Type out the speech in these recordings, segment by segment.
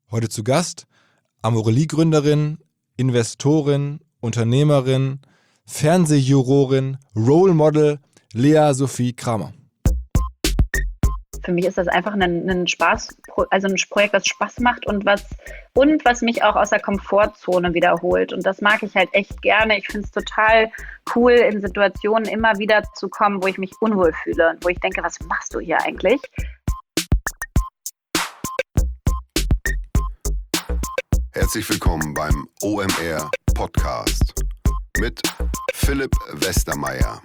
Heute zu Gast Amorelie-Gründerin, Investorin, Unternehmerin, Fernsehjurorin, Role Model Lea Sophie Kramer. Für mich ist das einfach ein Spaß, also ein Projekt, was Spaß macht und was mich auch aus der Komfortzone wiederholt. Und das mag ich halt echt gerne. Ich finde es total cool, in Situationen immer wieder zu kommen, wo ich mich unwohl fühle und wo ich denke, was machst du hier eigentlich? Herzlich willkommen beim OMR Podcast mit Philipp Westermeier.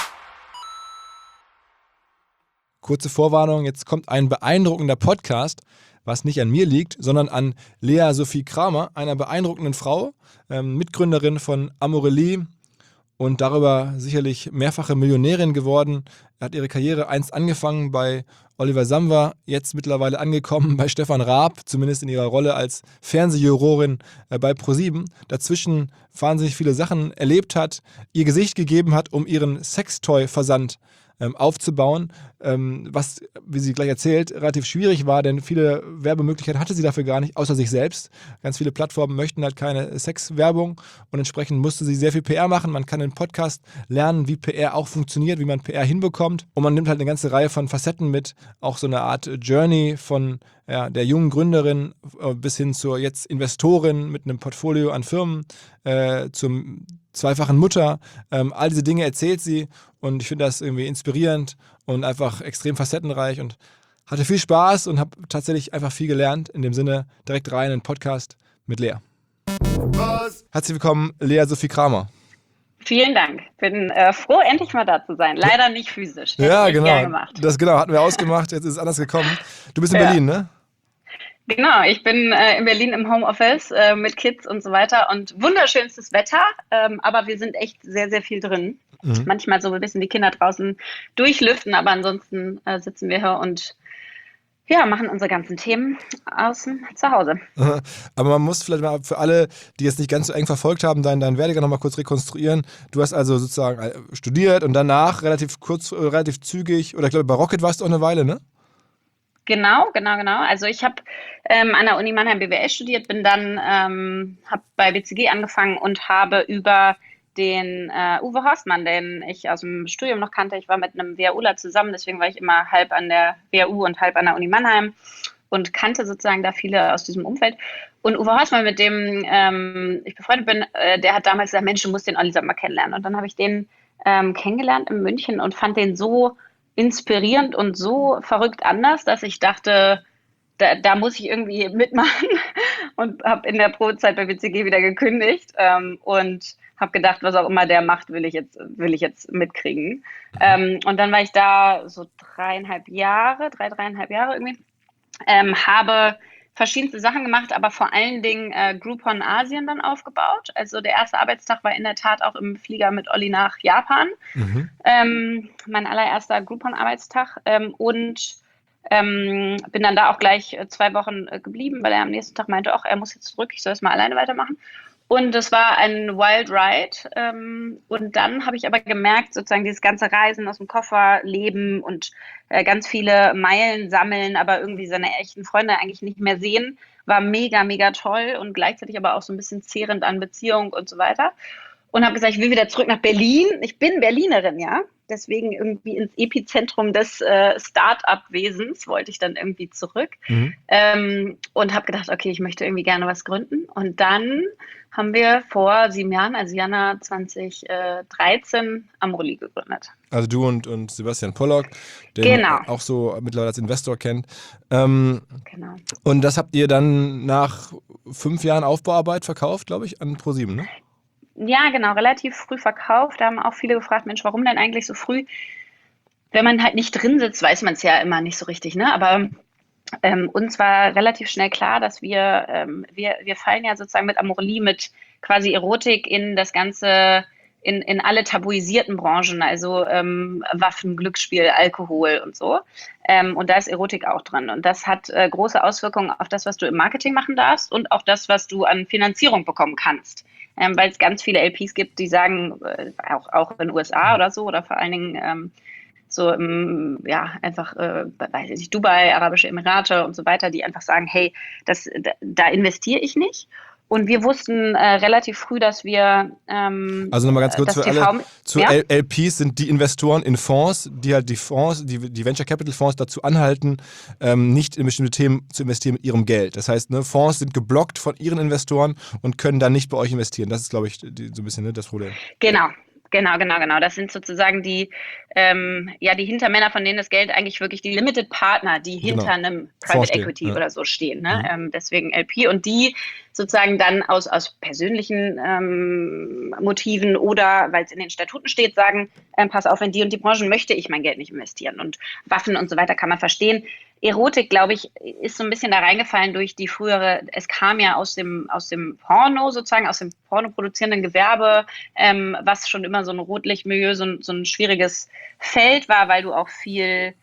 Kurze Vorwarnung, jetzt kommt ein beeindruckender Podcast, was nicht an mir liegt, sondern an Lea Sophie Kramer, einer beeindruckenden Frau, Mitgründerin von Amorelie und darüber sicherlich mehrfache Millionärin geworden. Er hat ihre Karriere einst angefangen bei Oliver Samwer, jetzt mittlerweile angekommen bei Stefan Raab, zumindest in ihrer Rolle als Fernsehjurorin bei ProSieben. Dazwischen wahnsinnig viele Sachen erlebt hat, ihr Gesicht gegeben hat, um ihren Sextoy-Versand aufzubauen, was, wie sie gleich erzählt, relativ schwierig war, denn viele Werbemöglichkeiten hatte sie dafür gar nicht, außer sich selbst. Ganz viele Plattformen möchten halt keine Sexwerbung und entsprechend musste sie sehr viel PR machen. Man kann im Podcast lernen, wie PR auch funktioniert, wie man PR hinbekommt und man nimmt halt eine ganze Reihe von Facetten mit, auch so eine Art Journey von der jungen Gründerin bis hin zur jetzt Investorin mit einem Portfolio an Firmen, zum zweifachen Mutter. All diese Dinge erzählt sie und ich finde das irgendwie inspirierend und einfach extrem facettenreich und hatte viel Spaß und habe tatsächlich einfach viel gelernt. In dem Sinne direkt rein in den Podcast mit Lea. Was? Herzlich willkommen, Lea Sophie Kramer. Vielen Dank. Bin froh, endlich mal da zu sein. Leider nicht physisch. Ja, Hätte ich genau. gern gemacht. Das hatten wir ausgemacht. Jetzt ist es anders gekommen. Du bist in Ja. Berlin, ne? Genau, ich bin in Berlin im Homeoffice mit Kids und so weiter und wunderschönstes Wetter, aber wir sind echt sehr, sehr viel drin. Manchmal so ein bisschen die Kinder draußen durchlüften, aber ansonsten sitzen wir hier und machen unsere ganzen Themen außen zu Hause. Aber man muss vielleicht mal für alle, die jetzt nicht ganz so eng verfolgt haben, deinen Werdegang nochmal kurz rekonstruieren. Du hast also sozusagen studiert und danach relativ zügig, oder ich glaube bei Rocket warst du auch eine Weile, ne? Genau. Also ich habe an der Uni Mannheim BWL studiert, bin dann habe bei BCG angefangen und habe über den Uwe Horstmann, den ich aus dem Studium noch kannte. Ich war mit einem WHUler zusammen, deswegen war ich immer halb an der WHU und halb an der Uni Mannheim und kannte sozusagen da viele aus diesem Umfeld. Und Uwe Horstmann, mit dem ich befreundet bin, der hat damals gesagt, Mensch, du musst den Olli mal kennenlernen. Und dann habe ich den kennengelernt in München und fand den so inspirierend und so verrückt anders, dass ich dachte, da muss ich irgendwie mitmachen und habe in der Probezeit bei BCG wieder gekündigt und habe gedacht, was auch immer der macht, will ich jetzt mitkriegen. Und dann war ich da so 3,5 Jahre irgendwie, habe verschiedenste Sachen gemacht, aber vor allen Dingen Groupon Asien dann aufgebaut. Also der erste Arbeitstag war in der Tat auch im Flieger mit Olli nach Japan. Mein allererster Groupon-Arbeitstag und bin dann da auch gleich 2 Wochen geblieben, weil er am nächsten Tag meinte, er muss jetzt zurück, ich soll es mal alleine weitermachen. Und es war ein Wild Ride. Und dann habe ich aber gemerkt, sozusagen dieses ganze Reisen aus dem Koffer, Leben und ganz viele Meilen sammeln, aber irgendwie seine echten Freunde eigentlich nicht mehr sehen, war mega, mega toll und gleichzeitig aber auch so ein bisschen zehrend an Beziehung und so weiter. Und habe gesagt, ich will wieder zurück nach Berlin. Ich bin Berlinerin, ja. Deswegen irgendwie ins Epizentrum des Start-up-Wesens wollte ich dann irgendwie zurück. Und habe gedacht, okay, ich möchte irgendwie gerne was gründen. Und dann haben wir vor 7 Jahren, also Januar 2013, Amorelie gegründet. Also du und Sebastian Pollock, den Genau. man auch so mittlerweile als Investor kennt. Genau. Und das habt ihr dann nach 5 Jahren Aufbauarbeit verkauft, glaube ich, an ProSieben, ne? Ja, genau, relativ früh verkauft. Da haben auch viele gefragt, Mensch, warum denn eigentlich so früh? Wenn man halt nicht drin sitzt, weiß man es ja immer nicht so richtig, ne? Aber uns war relativ schnell klar, dass wir fallen ja sozusagen mit Amorelie, mit quasi Erotik in das Ganze, in alle tabuisierten Branchen, also Waffen, Glücksspiel, Alkohol und so. Und da ist Erotik auch drin. Und das hat große Auswirkungen auf das, was du im Marketing machen darfst und auch das, was du an Finanzierung bekommen kannst. Weil es ganz viele LPs gibt, die sagen, auch in den USA oder so, oder vor allen Dingen so einfach, weiß ich nicht, Dubai, Arabische Emirate und so weiter, die einfach sagen, hey, da investiere ich nicht. Und wir wussten relativ früh, dass wir Also nochmal ganz kurz das für alle, TV, zu ja? LPs sind die Investoren in Fonds, die halt die Venture Capital Fonds dazu anhalten, nicht in bestimmte Themen zu investieren mit ihrem Geld. Das heißt, ne, Fonds sind geblockt von ihren Investoren und können dann nicht bei euch investieren. Das ist, glaube ich, so ein bisschen das Problem. Genau. Das sind sozusagen die Hintermänner, von denen das Geld eigentlich wirklich die Limited Partner, die hinter einem Private Equity oder so stehen. Ne? Deswegen LP und die sozusagen dann aus persönlichen Motiven oder weil es in den Statuten steht, sagen, pass auf, in die und die Branchen möchte ich mein Geld nicht investieren. Und Waffen und so weiter kann man verstehen. Erotik, glaube ich, ist so ein bisschen da reingefallen durch die frühere, es kam ja aus dem Porno sozusagen, aus dem pornoproduzierenden Gewerbe, was schon immer so ein Rotlichtmilieu, so ein schwieriges Feld war, weil du auch viel,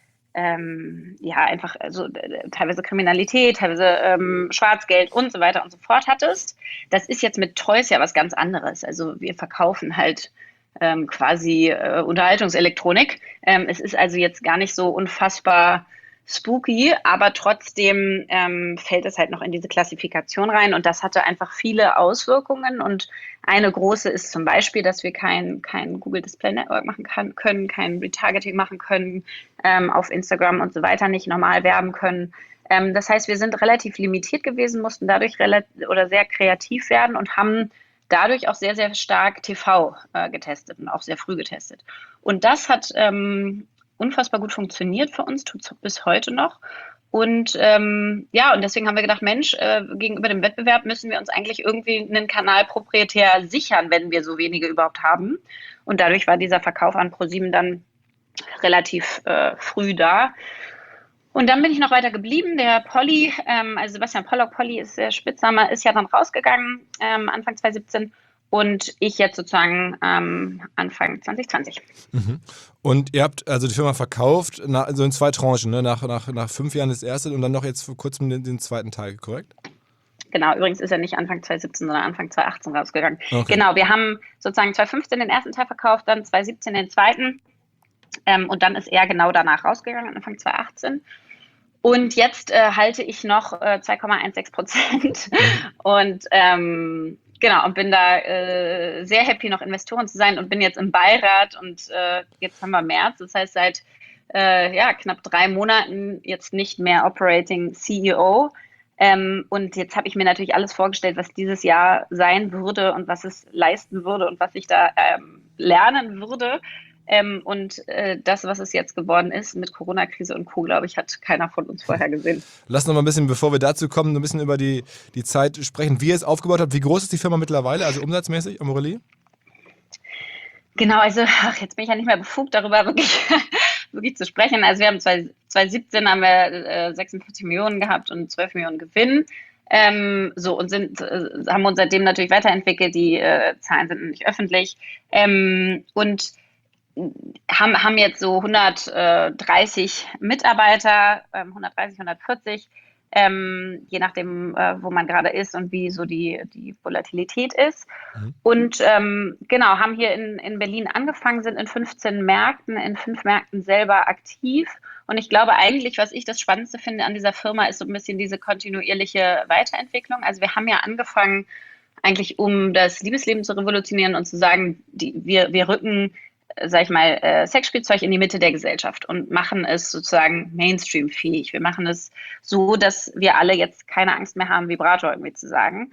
einfach also, teilweise Kriminalität, teilweise Schwarzgeld und so weiter und so fort hattest. Das ist jetzt mit Toys ja was ganz anderes. Also wir verkaufen halt quasi Unterhaltungselektronik. Es ist also jetzt gar nicht so unfassbar spooky, aber trotzdem fällt es halt noch in diese Klassifikation rein und das hatte einfach viele Auswirkungen und eine große ist zum Beispiel, dass wir kein Google Display Network machen können, kein Retargeting machen können, auf Instagram und so weiter nicht normal werben können. Das heißt, wir sind relativ limitiert gewesen, mussten dadurch sehr kreativ werden und haben dadurch auch sehr, sehr stark TV getestet und auch sehr früh getestet. Und das hat unfassbar gut funktioniert für uns, tut es bis heute noch. Und und deswegen haben wir gedacht, Mensch, gegenüber dem Wettbewerb müssen wir uns eigentlich irgendwie einen Kanal proprietär sichern, wenn wir so wenige überhaupt haben. Und dadurch war dieser Verkauf an ProSieben dann relativ früh da. Und dann bin ich noch weiter geblieben. Der Polly, also Sebastian Pollock, Polly ist der Spitzname, ist ja dann rausgegangen, Anfang 2017. Und ich jetzt sozusagen Anfang 2020. Und ihr habt also die Firma verkauft, also in 2 Tranchen, ne? Nach 5 Jahren das erste und dann noch jetzt vor kurzem den zweiten Teil, korrekt? Genau, übrigens ist er nicht Anfang 2017, sondern Anfang 2018 rausgegangen. Okay. Genau, wir haben sozusagen 2015 den ersten Teil verkauft, dann 2017 den zweiten und dann ist er genau danach rausgegangen, Anfang 2018. Und jetzt halte ich noch 2,16% und und bin da sehr happy, noch Investoren zu sein und bin jetzt im Beirat und jetzt haben wir März, das heißt seit knapp 3 Monaten jetzt nicht mehr Operating CEO. Und jetzt habe ich mir natürlich alles vorgestellt, was dieses Jahr sein würde und was es leisten würde und was ich da lernen würde. Das, was es jetzt geworden ist mit Corona-Krise und Co., glaube ich, hat keiner von uns vorher gesehen. Lass noch mal ein bisschen, bevor wir dazu kommen, ein bisschen über die Zeit sprechen, wie ihr es aufgebaut habt. Wie groß ist die Firma mittlerweile, also umsatzmäßig, Amorelie? Genau, also jetzt bin ich ja nicht mehr befugt, darüber wirklich zu sprechen. Also wir haben 2017 haben wir 56 Millionen gehabt und 12 Millionen Gewinn. Haben uns seitdem natürlich weiterentwickelt. Die Zahlen sind noch nicht öffentlich. Und haben jetzt so 130 Mitarbeiter, 130, 140, je nachdem, wo man gerade ist und wie so die Volatilität ist. Und haben hier in Berlin angefangen, sind in 15 Märkten, in 5 Märkten selber aktiv. Und ich glaube eigentlich, was ich das Spannendste finde an dieser Firma, ist so ein bisschen diese kontinuierliche Weiterentwicklung. Also wir haben ja angefangen, eigentlich um das Liebesleben zu revolutionieren und zu sagen, wir rücken sag ich mal, Sexspielzeug in die Mitte der Gesellschaft und machen es sozusagen Mainstream-fähig. Wir machen es so, dass wir alle jetzt keine Angst mehr haben, Vibrator irgendwie zu sagen.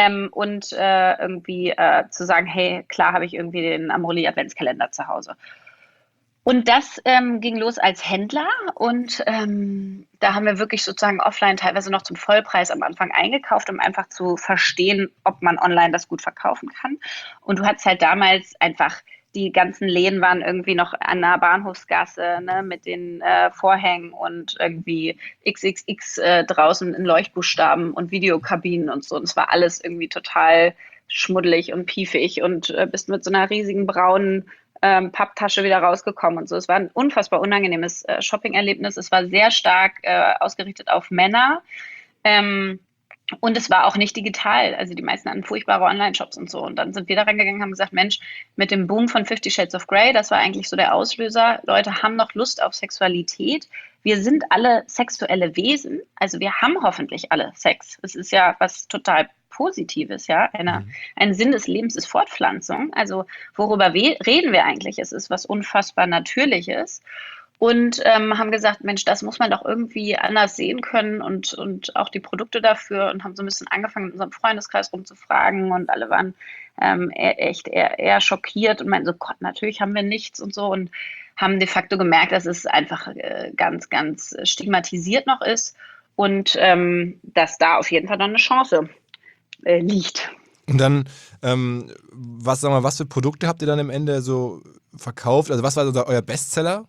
Zu sagen, hey, klar habe ich irgendwie den Amorelie Adventskalender zu Hause. Und das ging los als Händler und da haben wir wirklich sozusagen offline teilweise noch zum Vollpreis am Anfang eingekauft, um einfach zu verstehen, ob man online das gut verkaufen kann. Und du hattest halt damals einfach, die ganzen Läden waren irgendwie noch an der Bahnhofsgasse, ne, mit den Vorhängen und irgendwie XXX draußen in Leuchtbuchstaben und Videokabinen und so. Und es war alles irgendwie total schmuddelig und piefig und bist mit so einer riesigen braunen Papptasche wieder rausgekommen und so. Es war ein unfassbar unangenehmes Shopping-Erlebnis. Es war sehr stark ausgerichtet auf Männer. Und es war auch nicht digital. Also die meisten hatten furchtbare Online-Shops und so. Und dann sind wir da reingegangen und haben gesagt, Mensch, mit dem Boom von 50 Shades of Grey, das war eigentlich so der Auslöser. Leute haben noch Lust auf Sexualität. Wir sind alle sexuelle Wesen. Also wir haben hoffentlich alle Sex. Es ist ja was total Positives, ja. Ein Sinn des Lebens ist Fortpflanzung. Also worüber reden wir eigentlich? Es ist was unfassbar Natürliches. Und haben gesagt, Mensch, das muss man doch irgendwie anders sehen können und auch die Produkte dafür und haben so ein bisschen angefangen, in unserem Freundeskreis rumzufragen und alle waren eher schockiert und meinten so, Gott, natürlich haben wir nichts und so und haben de facto gemerkt, dass es einfach ganz, ganz stigmatisiert noch ist und dass da auf jeden Fall noch eine Chance liegt. Und dann, was für Produkte habt ihr dann am Ende so verkauft? Also was war so euer Bestseller?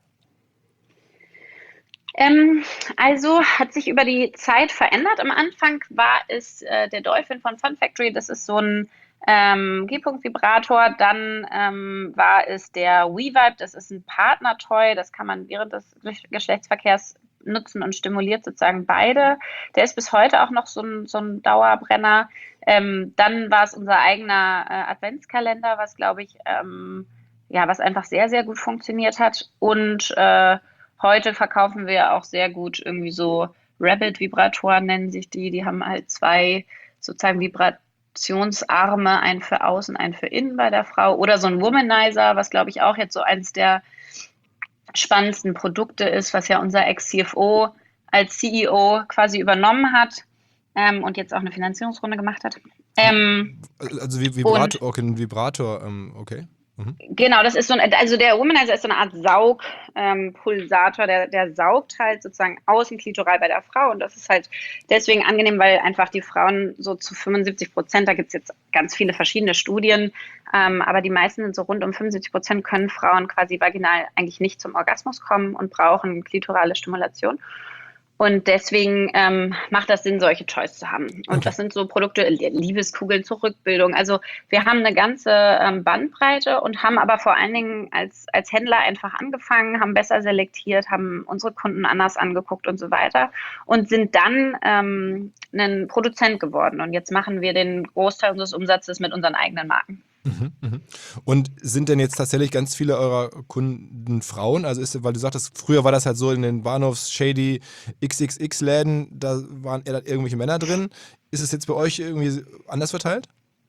Also hat sich über die Zeit verändert. Am Anfang war es der Dolphin von Fun Factory. Das ist so ein G-Punkt-Vibrator. Dann war es der WeVibe. Das ist ein Partner-Toy. Das kann man während des Geschlechtsverkehrs nutzen und stimuliert sozusagen beide. Der ist bis heute auch noch so ein Dauerbrenner. Dann war es unser eigener Adventskalender, was glaube ich, was einfach sehr, sehr gut funktioniert hat. Und heute verkaufen wir auch sehr gut irgendwie so Rabbit-Vibratoren nennen sich die. Die haben halt 2 sozusagen Vibrationsarme, einen für außen, einen für innen bei der Frau. Oder so ein Womanizer, was glaube ich auch jetzt so eins der spannendsten Produkte ist, was ja unser Ex-CFO als CEO quasi übernommen hat und jetzt auch eine Finanzierungsrunde gemacht hat. Also Vibrator, okay, ein Vibrator, okay. Genau, das ist also der Womanizer ist so eine Art Saugpulsator, der saugt halt sozusagen außen klitoral bei der Frau und das ist halt deswegen angenehm, weil einfach die Frauen so zu 75%, da gibt es jetzt ganz viele verschiedene Studien, aber die meisten sind so rund um 75% können Frauen quasi vaginal eigentlich nicht zum Orgasmus kommen und brauchen klitorale Stimulation. Und deswegen macht das Sinn, solche Toys zu haben. Und das sind so Produkte, Liebeskugeln zur Rückbildung. Also wir haben eine ganze Bandbreite und haben aber vor allen Dingen als Händler einfach angefangen, haben besser selektiert, haben unsere Kunden anders angeguckt und so weiter und sind dann ein Produzent geworden. Und jetzt machen wir den Großteil unseres Umsatzes mit unseren eigenen Marken. Und sind denn jetzt tatsächlich ganz viele eurer Kunden Frauen? Also weil du sagtest, früher war das halt so in den Bahnhofs-Shady XXX-Läden, da waren eher irgendwelche Männer drin. Ist es jetzt bei euch irgendwie anders verteilt?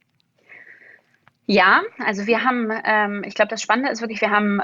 Ja, also wir haben, ich glaube, das Spannende ist wirklich, wir haben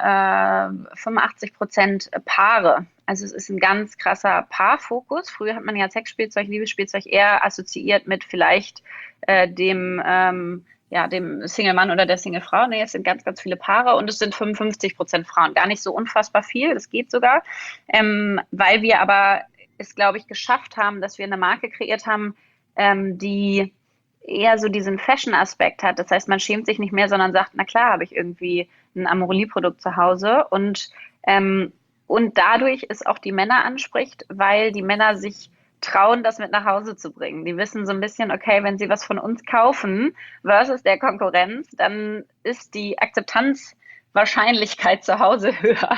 85% Paare. Also es ist ein ganz krasser Paarfokus. Früher hat man ja Sexspielzeug, Liebesspielzeug eher assoziiert mit vielleicht dem Single-Mann oder der Single-Frau. Nee, es sind ganz, ganz viele Paare und es sind 55% Frauen. Gar nicht so unfassbar viel, das geht sogar. Weil wir aber es, glaube ich, geschafft haben, dass wir eine Marke kreiert haben, die eher so diesen Fashion-Aspekt hat. Das heißt, man schämt sich nicht mehr, sondern sagt, na klar, habe ich irgendwie ein Amorelie-Produkt zu Hause und dadurch es auch die Männer anspricht, weil die Männer sich trauen, das mit nach Hause zu bringen. Die wissen so ein bisschen, okay, wenn sie was von uns kaufen versus der Konkurrenz, dann ist die Akzeptanzwahrscheinlichkeit zu Hause höher.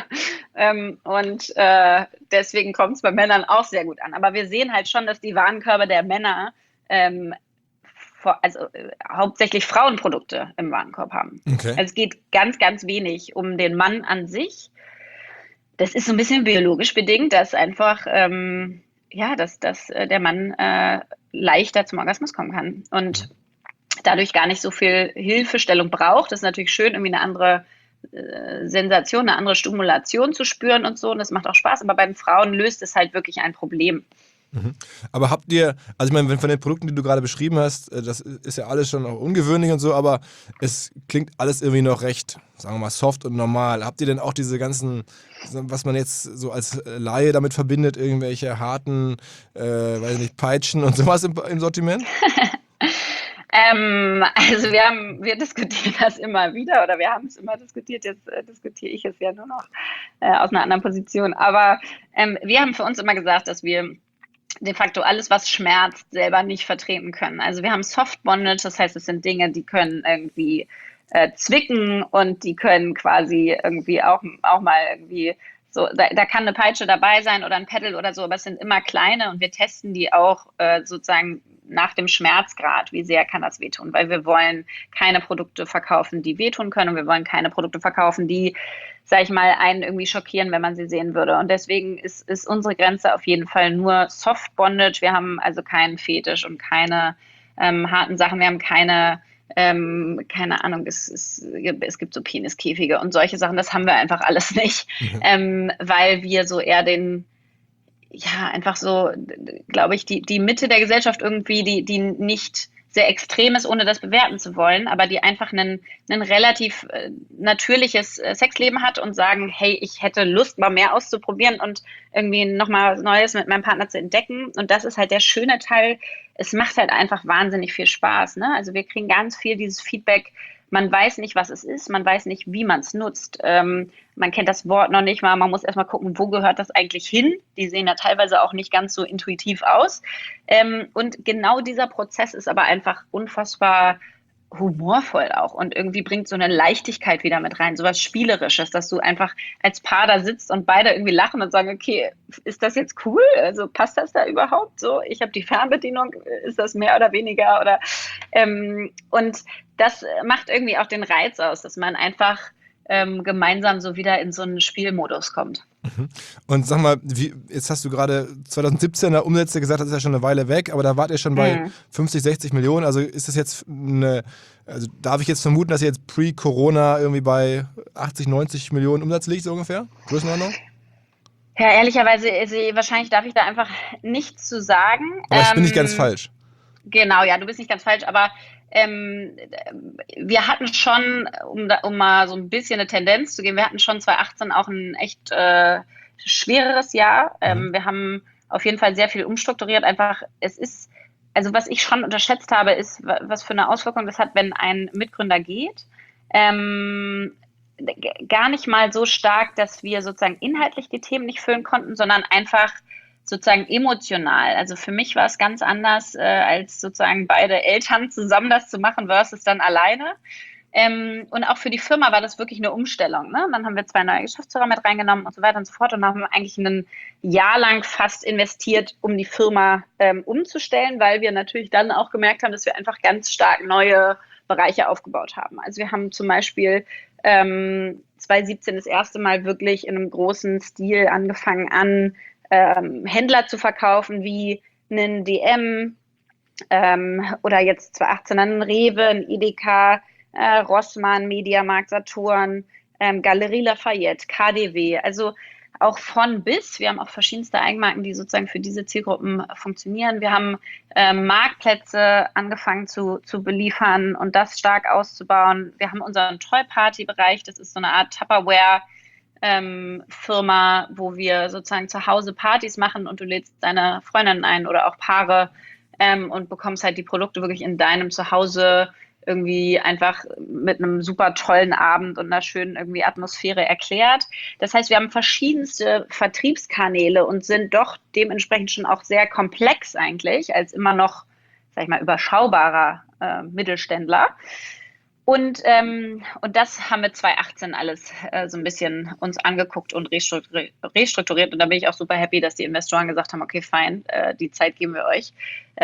Deswegen kommt es bei Männern auch sehr gut an. Aber wir sehen halt schon, dass die Warenkörbe der Männer hauptsächlich Frauenprodukte im Warenkorb haben. Okay. Also es geht ganz, ganz wenig um den Mann an sich. Das ist so ein bisschen biologisch bedingt, dass einfach dass der Mann leichter zum Orgasmus kommen kann und dadurch gar nicht so viel Hilfestellung braucht. Das ist natürlich schön, irgendwie eine andere Sensation, eine andere Stimulation zu spüren und so. Und das macht auch Spaß. Aber bei den Frauen löst es halt wirklich ein Problem. Aber habt ihr, also ich meine, von den Produkten, die du gerade beschrieben hast, das ist ja alles schon auch ungewöhnlich und so, aber es klingt alles irgendwie noch recht, sagen wir mal, soft und normal. Habt ihr denn auch diese ganzen, was man jetzt so als Laie damit verbindet, irgendwelche harten, weiß nicht, Peitschen und sowas im Sortiment? Also wir diskutieren das immer wieder oder wir haben es immer diskutiert, jetzt diskutiere ich es ja nur noch aus einer anderen Position. Aber wir haben für uns immer gesagt, dass wir de facto alles, was schmerzt, selber nicht vertreten können. Also wir haben Soft Bondage, das heißt, es sind Dinge, die können irgendwie zwicken und die können quasi irgendwie auch mal irgendwie so, da kann eine Peitsche dabei sein oder ein Pedal oder so, aber es sind immer kleine und wir testen die auch sozusagen nach dem Schmerzgrad, wie sehr kann das wehtun, weil wir wollen keine Produkte verkaufen, die wehtun können und wir wollen keine Produkte verkaufen, die, sag ich mal, einen irgendwie schockieren, wenn man sie sehen würde. Und deswegen ist unsere Grenze auf jeden Fall nur Soft Bondage. Wir haben also keinen Fetisch und keine harten Sachen. Wir haben keine Ahnung, es gibt so Peniskäfige und solche Sachen. Das haben wir einfach alles nicht, weil wir so eher einfach so, glaube ich, die Mitte der Gesellschaft irgendwie, die nicht sehr extrem ist, ohne das bewerten zu wollen, aber die einfach ein relativ natürliches Sexleben hat und sagen, hey, ich hätte Lust, mal mehr auszuprobieren und irgendwie nochmal was Neues mit meinem Partner zu entdecken. Und das ist halt der schöne Teil. Es macht halt einfach wahnsinnig viel Spaß, ne? Also wir kriegen ganz viel dieses Feedback. Man weiß nicht, was es ist, man weiß nicht, wie man es nutzt. Man kennt das Wort noch nicht mal, man muss erstmal gucken, wo gehört das eigentlich hin. Die sehen ja teilweise auch nicht ganz so intuitiv aus. Und genau dieser Prozess ist aber einfach unfassbar humorvoll auch und irgendwie bringt so eine Leichtigkeit wieder mit rein, sowas Spielerisches, dass du einfach als Paar da sitzt und beide irgendwie lachen und sagen, okay, ist das jetzt cool? Also passt das da überhaupt so? Ich habe die Fernbedienung, ist das mehr oder weniger? Oder und das macht irgendwie auch den Reiz aus, dass man einfach gemeinsam so wieder in so einen Spielmodus kommt. Und sag mal, jetzt hast du gerade 2017er Umsätze gesagt, das ist ja schon eine Weile weg, aber da wart ihr schon bei 50, 60 Millionen. Also ist das jetzt also darf ich jetzt vermuten, dass ihr jetzt pre-Corona irgendwie bei 80, 90 Millionen Umsatz liegt, so ungefähr? Größenordnung? Ja, ehrlicherweise, wahrscheinlich darf ich da einfach nichts zu sagen. Aber ich bin nicht ganz falsch. Genau, ja, du bist nicht ganz falsch, aber wir hatten schon, um mal so ein bisschen eine Tendenz zu geben, wir hatten schon 2018 auch ein echt schwereres Jahr. Wir haben auf jeden Fall sehr viel umstrukturiert. Einfach, also was ich schon unterschätzt habe, ist, was für eine Auswirkung das hat, wenn ein Mitgründer geht. Gar nicht mal so stark, dass wir sozusagen inhaltlich die Themen nicht füllen konnten, sondern einfach sozusagen emotional. Also für mich war es ganz anders, als sozusagen beide Eltern zusammen das zu machen versus dann alleine. Und auch für die Firma war das wirklich eine Umstellung, ne? Dann haben wir 2 neue Geschäftsführer mit reingenommen und so weiter und so fort und haben eigentlich ein Jahr lang fast investiert, um die Firma umzustellen, weil wir natürlich dann auch gemerkt haben, dass wir einfach ganz stark neue Bereiche aufgebaut haben. Also wir haben zum Beispiel 2017 das erste Mal wirklich in einem großen Stil angefangen Händler zu verkaufen, wie einen DM oder jetzt 2018 einen Rewe, einen Edeka, Rossmann, Mediamarkt, Saturn, Galerie Lafayette, KaDeWe, also auch von bis. Wir haben auch verschiedenste Eigenmarken, die sozusagen für diese Zielgruppen funktionieren. Wir haben Marktplätze angefangen zu beliefern und das stark auszubauen. Wir haben unseren Toy-Party-Bereich, das ist so eine Art Tupperware Firma, wo wir sozusagen zu Hause Partys machen und du lädst deine Freundinnen ein oder auch Paare und bekommst halt die Produkte wirklich in deinem Zuhause irgendwie einfach mit einem super tollen Abend und einer schönen irgendwie Atmosphäre erklärt. Das heißt, wir haben verschiedenste Vertriebskanäle und sind doch dementsprechend schon auch sehr komplex eigentlich, als immer noch, sag ich mal, überschaubarer Mittelständler. Und das haben wir 2018 alles so ein bisschen uns angeguckt und restrukturiert. Und da bin ich auch super happy, dass die Investoren gesagt haben, okay, fein, die Zeit geben wir euch.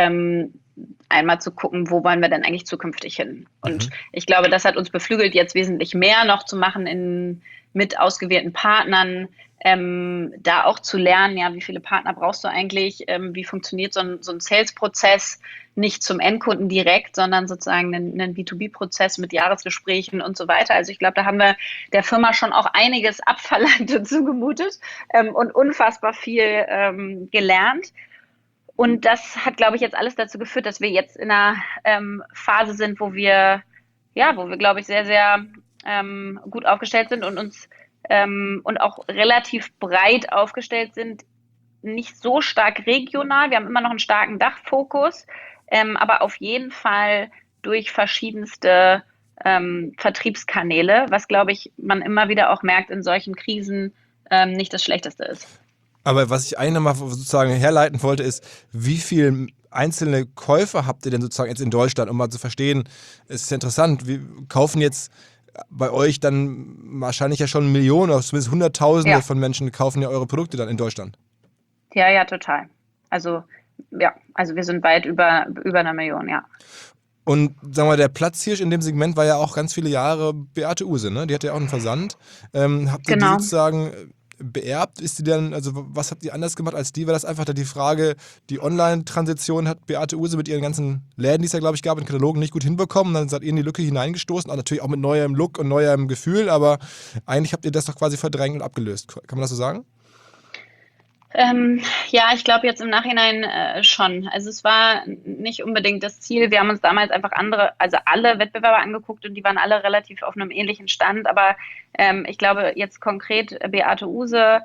Einmal zu gucken, wo wollen wir denn eigentlich zukünftig hin? Und ich glaube, das hat uns beflügelt, jetzt wesentlich mehr noch zu machen mit ausgewählten Partnern, da auch zu lernen, ja, wie viele Partner brauchst du eigentlich, wie funktioniert so ein Sales-Prozess, nicht zum Endkunden direkt, sondern sozusagen einen B2B-Prozess mit Jahresgesprächen und so weiter. Also ich glaube, da haben wir der Firma schon auch einiges abverlangt und zugemutet und unfassbar viel gelernt. Und das hat, glaube ich, jetzt alles dazu geführt, dass wir jetzt in einer Phase sind, wo wir, glaube ich, sehr, sehr gut aufgestellt sind und uns und auch relativ breit aufgestellt sind, nicht so stark regional. Wir haben immer noch einen starken Dachfokus, aber auf jeden Fall durch verschiedenste Vertriebskanäle, was, glaube ich, man immer wieder auch merkt in solchen Krisen nicht das Schlechteste ist. Aber was ich eigentlich nochmal sozusagen herleiten wollte, ist, wie viele einzelne Käufer habt ihr denn sozusagen jetzt in Deutschland, um mal zu verstehen, es ist ja interessant, wir kaufen jetzt bei euch dann wahrscheinlich ja schon Millionen, oder zumindest Hunderttausende von Menschen kaufen ja eure Produkte dann in Deutschland. Ja, total. Also ja, also wir sind weit über 1 Million, ja. Und sagen wir mal, der Platzhirsch in dem Segment war ja auch ganz viele Jahre Beate Uhse, ne? Die hatte ja auch einen Versand. Habt ihr die Genau. sozusagen beerbt? Ist die dann, also was habt ihr anders gemacht als die? War das einfach die Frage, die Online-Transition hat Beate Uhse mit ihren ganzen Läden, die es ja, glaube ich, gab, in Katalogen nicht gut hinbekommen. Dann seid ihr in die Lücke hineingestoßen, auch natürlich auch mit neuem Look und neuem Gefühl, aber eigentlich habt ihr das doch quasi verdrängt und abgelöst. Kann man das so sagen? Ja, ich glaube jetzt im Nachhinein schon. Also es war nicht unbedingt das Ziel. Wir haben uns damals einfach alle Wettbewerber angeguckt und die waren alle relativ auf einem ähnlichen Stand. Aber ich glaube jetzt konkret Beate Uhse,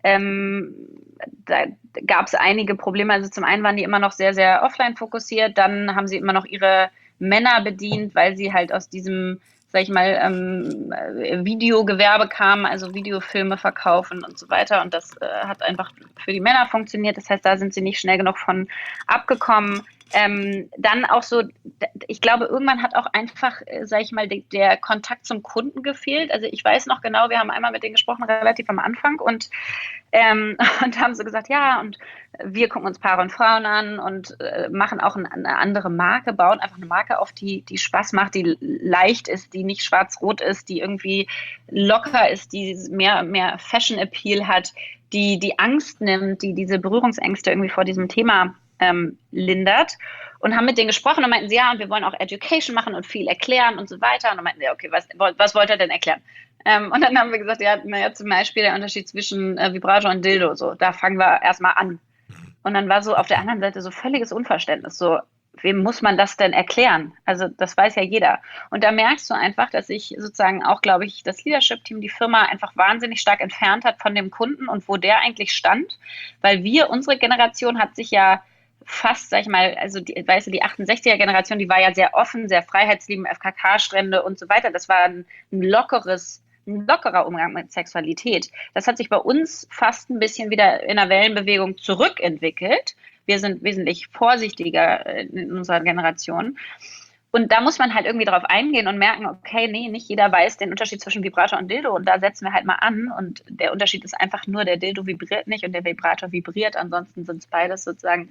da gab es einige Probleme. Also zum einen waren die immer noch sehr, sehr offline fokussiert. Dann haben sie immer noch ihre Männer bedient, weil sie halt aus diesem, sag ich mal, Videogewerbe kamen, also Videofilme verkaufen und so weiter. Und das hat einfach für die Männer funktioniert. Das heißt, da sind sie nicht schnell genug von abgekommen. Dann auch so, ich glaube, irgendwann hat auch einfach, sag ich mal, der Kontakt zum Kunden gefehlt. Also ich weiß noch genau, wir haben einmal mit denen gesprochen, relativ am Anfang und haben so gesagt, ja, und wir gucken uns Paare und Frauen an und machen auch eine andere Marke, bauen einfach eine Marke auf, die Spaß macht, die leicht ist, die nicht schwarz-rot ist, die irgendwie locker ist, die mehr Fashion-Appeal hat, die Angst nimmt, die diese Berührungsängste irgendwie vor diesem Thema lindert. Und haben mit denen gesprochen und meinten sie, ja, und wir wollen auch Education machen und viel erklären und so weiter. Und dann meinten sie, okay, was wollt ihr denn erklären? Und dann haben wir gesagt, ja, naja, zum Beispiel der Unterschied zwischen Vibrator und Dildo, so, da fangen wir erstmal an. Und dann war so auf der anderen Seite so völliges Unverständnis, so, wem muss man das denn erklären? Also das weiß ja jeder. Und da merkst du einfach, dass sich sozusagen auch, glaube ich, das Leadership-Team, die Firma einfach wahnsinnig stark entfernt hat von dem Kunden und wo der eigentlich stand. Weil unsere Generation hat sich ja fast, sag ich mal, also die 68er-Generation, die war ja sehr offen, sehr freiheitsliebend, FKK-Strände und so weiter. Das war ein lockerer Umgang mit Sexualität. Das hat sich bei uns fast ein bisschen wieder in einer Wellenbewegung zurückentwickelt. Wir sind wesentlich vorsichtiger in unserer Generation. Und da muss man halt irgendwie drauf eingehen und merken, okay, nee, nicht jeder weiß den Unterschied zwischen Vibrator und Dildo. Und da setzen wir halt mal an. Und der Unterschied ist einfach nur, der Dildo vibriert nicht und der Vibrator vibriert. Ansonsten sind es beides sozusagen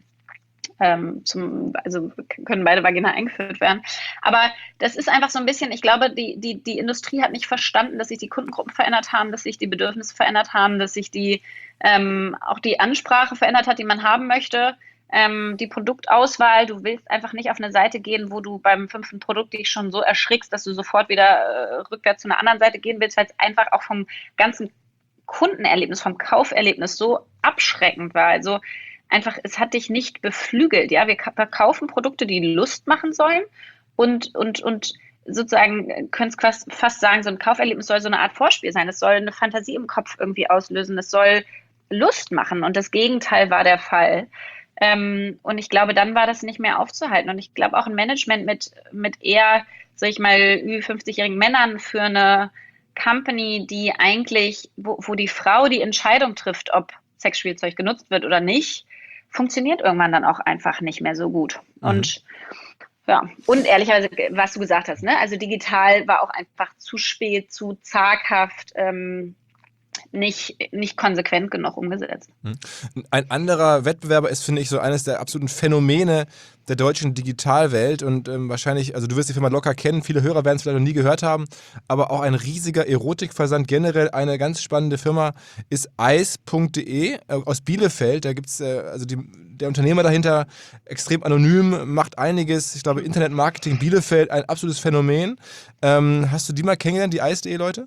also können beide Vagina eingeführt werden. Aber das ist einfach so ein bisschen, ich glaube, die Industrie hat nicht verstanden, dass sich die Kundengruppen verändert haben, dass sich die Bedürfnisse verändert haben, dass sich auch die Ansprache verändert hat, die man haben möchte. Die Produktauswahl, du willst einfach nicht auf eine Seite gehen, wo du beim 5. Produkt dich schon so erschrickst, dass du sofort wieder rückwärts zu einer anderen Seite gehen willst, weil es einfach auch vom ganzen Kundenerlebnis, vom Kauferlebnis so abschreckend war. Also einfach, es hat dich nicht beflügelt. Ja, wir verkaufen Produkte, die Lust machen sollen und sozusagen können es fast sagen, so ein Kauferlebnis soll so eine Art Vorspiel sein. Es soll eine Fantasie im Kopf irgendwie auslösen. Es soll Lust machen und das Gegenteil war der Fall. Und ich glaube, dann war das nicht mehr aufzuhalten. Und ich glaube auch ein Management mit eher, sag ich mal, Ü50-jährigen Männern für eine Company, die eigentlich, wo die Frau die Entscheidung trifft, ob Sexspielzeug genutzt wird oder nicht, funktioniert irgendwann dann auch einfach nicht mehr so gut. Und ja, und ehrlicherweise, was du gesagt hast, ne? Also digital war auch einfach zu spät, zu zaghaft, nicht konsequent genug umgesetzt. Ein anderer Wettbewerber ist, finde ich, so eines der absoluten Phänomene der deutschen Digitalwelt und wahrscheinlich, also du wirst die Firma locker kennen, viele Hörer werden es vielleicht noch nie gehört haben, aber auch ein riesiger Erotikversand, generell eine ganz spannende Firma ist eis.de aus Bielefeld. Da gibt es, der Unternehmer dahinter, extrem anonym, macht einiges, ich glaube Internetmarketing Bielefeld, ein absolutes Phänomen. Hast du die mal kennengelernt, die eis.de Leute?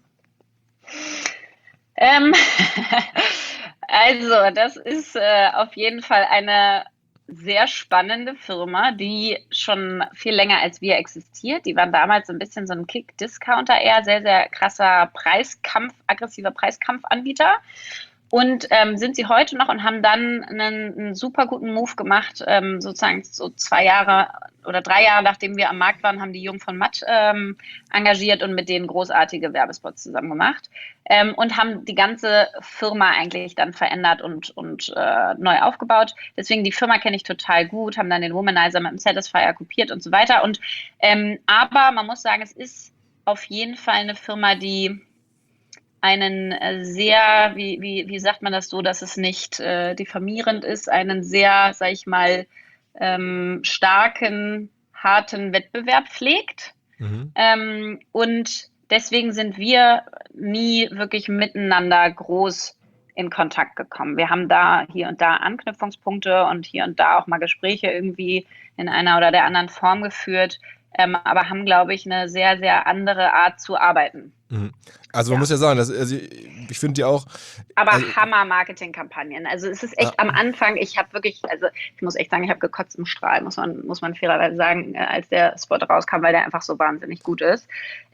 Also, das ist auf jeden Fall eine sehr spannende Firma, die schon viel länger als wir existiert. Die waren damals so ein bisschen so ein Kick-Discounter, eher sehr, sehr krasser aggressiver Preiskampfanbieter. Und sind sie heute noch und haben dann einen super guten Move gemacht, sozusagen so 2 Jahre oder 3 Jahre, nachdem wir am Markt waren, haben die Jung von Matt engagiert und mit denen großartige Werbespots zusammen gemacht und haben die ganze Firma eigentlich dann verändert und neu aufgebaut. Deswegen die Firma kenne ich total gut, haben dann den Womanizer mit dem Satisfier kopiert und so weiter. Und aber man muss sagen, es ist auf jeden Fall eine Firma, die einen sehr, wie sagt man das so, dass es nicht diffamierend ist, einen sehr, sag ich mal, starken, harten Wettbewerb pflegt. Und deswegen sind wir nie wirklich miteinander groß in Kontakt gekommen. Wir haben da hier und da Anknüpfungspunkte und hier und da auch mal Gespräche irgendwie in einer oder der anderen Form geführt, aber haben, glaube ich, eine sehr, sehr andere Art zu arbeiten. Also man muss ja sagen, ich finde die auch... Aber Hammer-Marketing-Kampagnen. Also es ist echt am Anfang, ich muss echt sagen, ich habe gekotzt im Strahl, muss man fairerweise sagen, als der Spot rauskam, weil der einfach so wahnsinnig gut ist.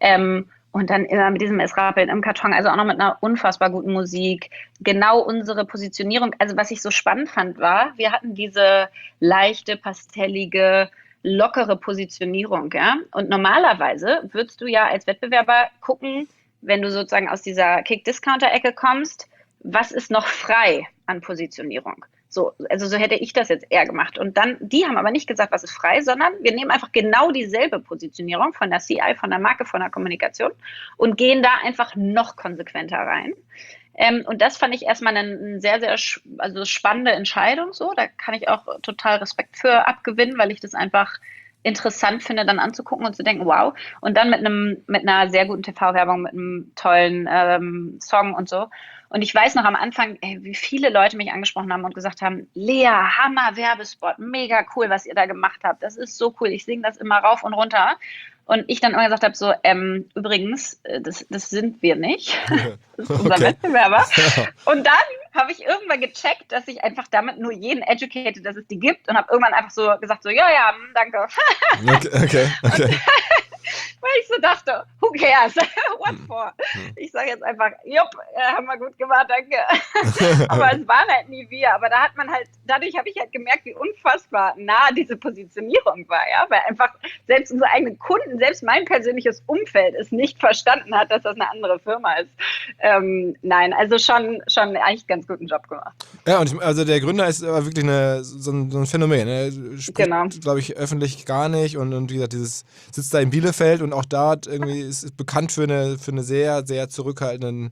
Und dann immer mit diesem Esrapeln im Karton, also auch noch mit einer unfassbar guten Musik. Genau unsere Positionierung. Also was ich so spannend fand, war, wir hatten diese leichte, pastellige, lockere Positionierung, ja. Und normalerweise würdest du ja als Wettbewerber gucken, wenn du sozusagen aus dieser Kick-Discounter-Ecke kommst, was ist noch frei an Positionierung? So hätte ich das jetzt eher gemacht. Und dann, die haben aber nicht gesagt, was ist frei, sondern wir nehmen einfach genau dieselbe Positionierung von der CI, von der Marke, von der Kommunikation und gehen da einfach noch konsequenter rein. Und das fand ich erstmal eine sehr, sehr spannende Entscheidung. So, da kann ich auch total Respekt für abgewinnen, weil ich das einfach interessant finde, dann anzugucken und zu denken, wow. Und dann mit einer sehr guten TV-Werbung, mit einem tollen Song und so. Und ich weiß noch am Anfang, wie viele Leute mich angesprochen haben und gesagt haben, Lea, Hammer Werbespot, mega cool, was ihr da gemacht habt. Das ist so cool, ich singe das immer rauf und runter. Und ich dann immer gesagt habe, so, übrigens, das sind wir nicht. Das ist unser Wettbewerber. Und dann habe ich irgendwann gecheckt, dass ich einfach damit nur jeden educated, dass es die gibt. Und habe irgendwann einfach so gesagt, so, ja, danke. Okay. Weil ich so dachte, who cares? What for? Ich sage jetzt einfach, haben wir gut gemacht, danke. Aber es waren halt nie wir. Aber dadurch habe ich halt gemerkt, wie unfassbar nah diese Positionierung war, ja, weil einfach selbst unsere eigenen Kunden, selbst mein persönliches Umfeld es nicht verstanden hat, dass das eine andere Firma ist. Nein, also schon eigentlich einen ganz guten Job gemacht. Ja, und also der Gründer ist aber wirklich so ein Phänomen. Er spricht, glaube ich, öffentlich gar nicht und wie gesagt, sitzt da in Bielefeld und auch dort irgendwie ist bekannt für eine sehr, sehr zurückhaltenden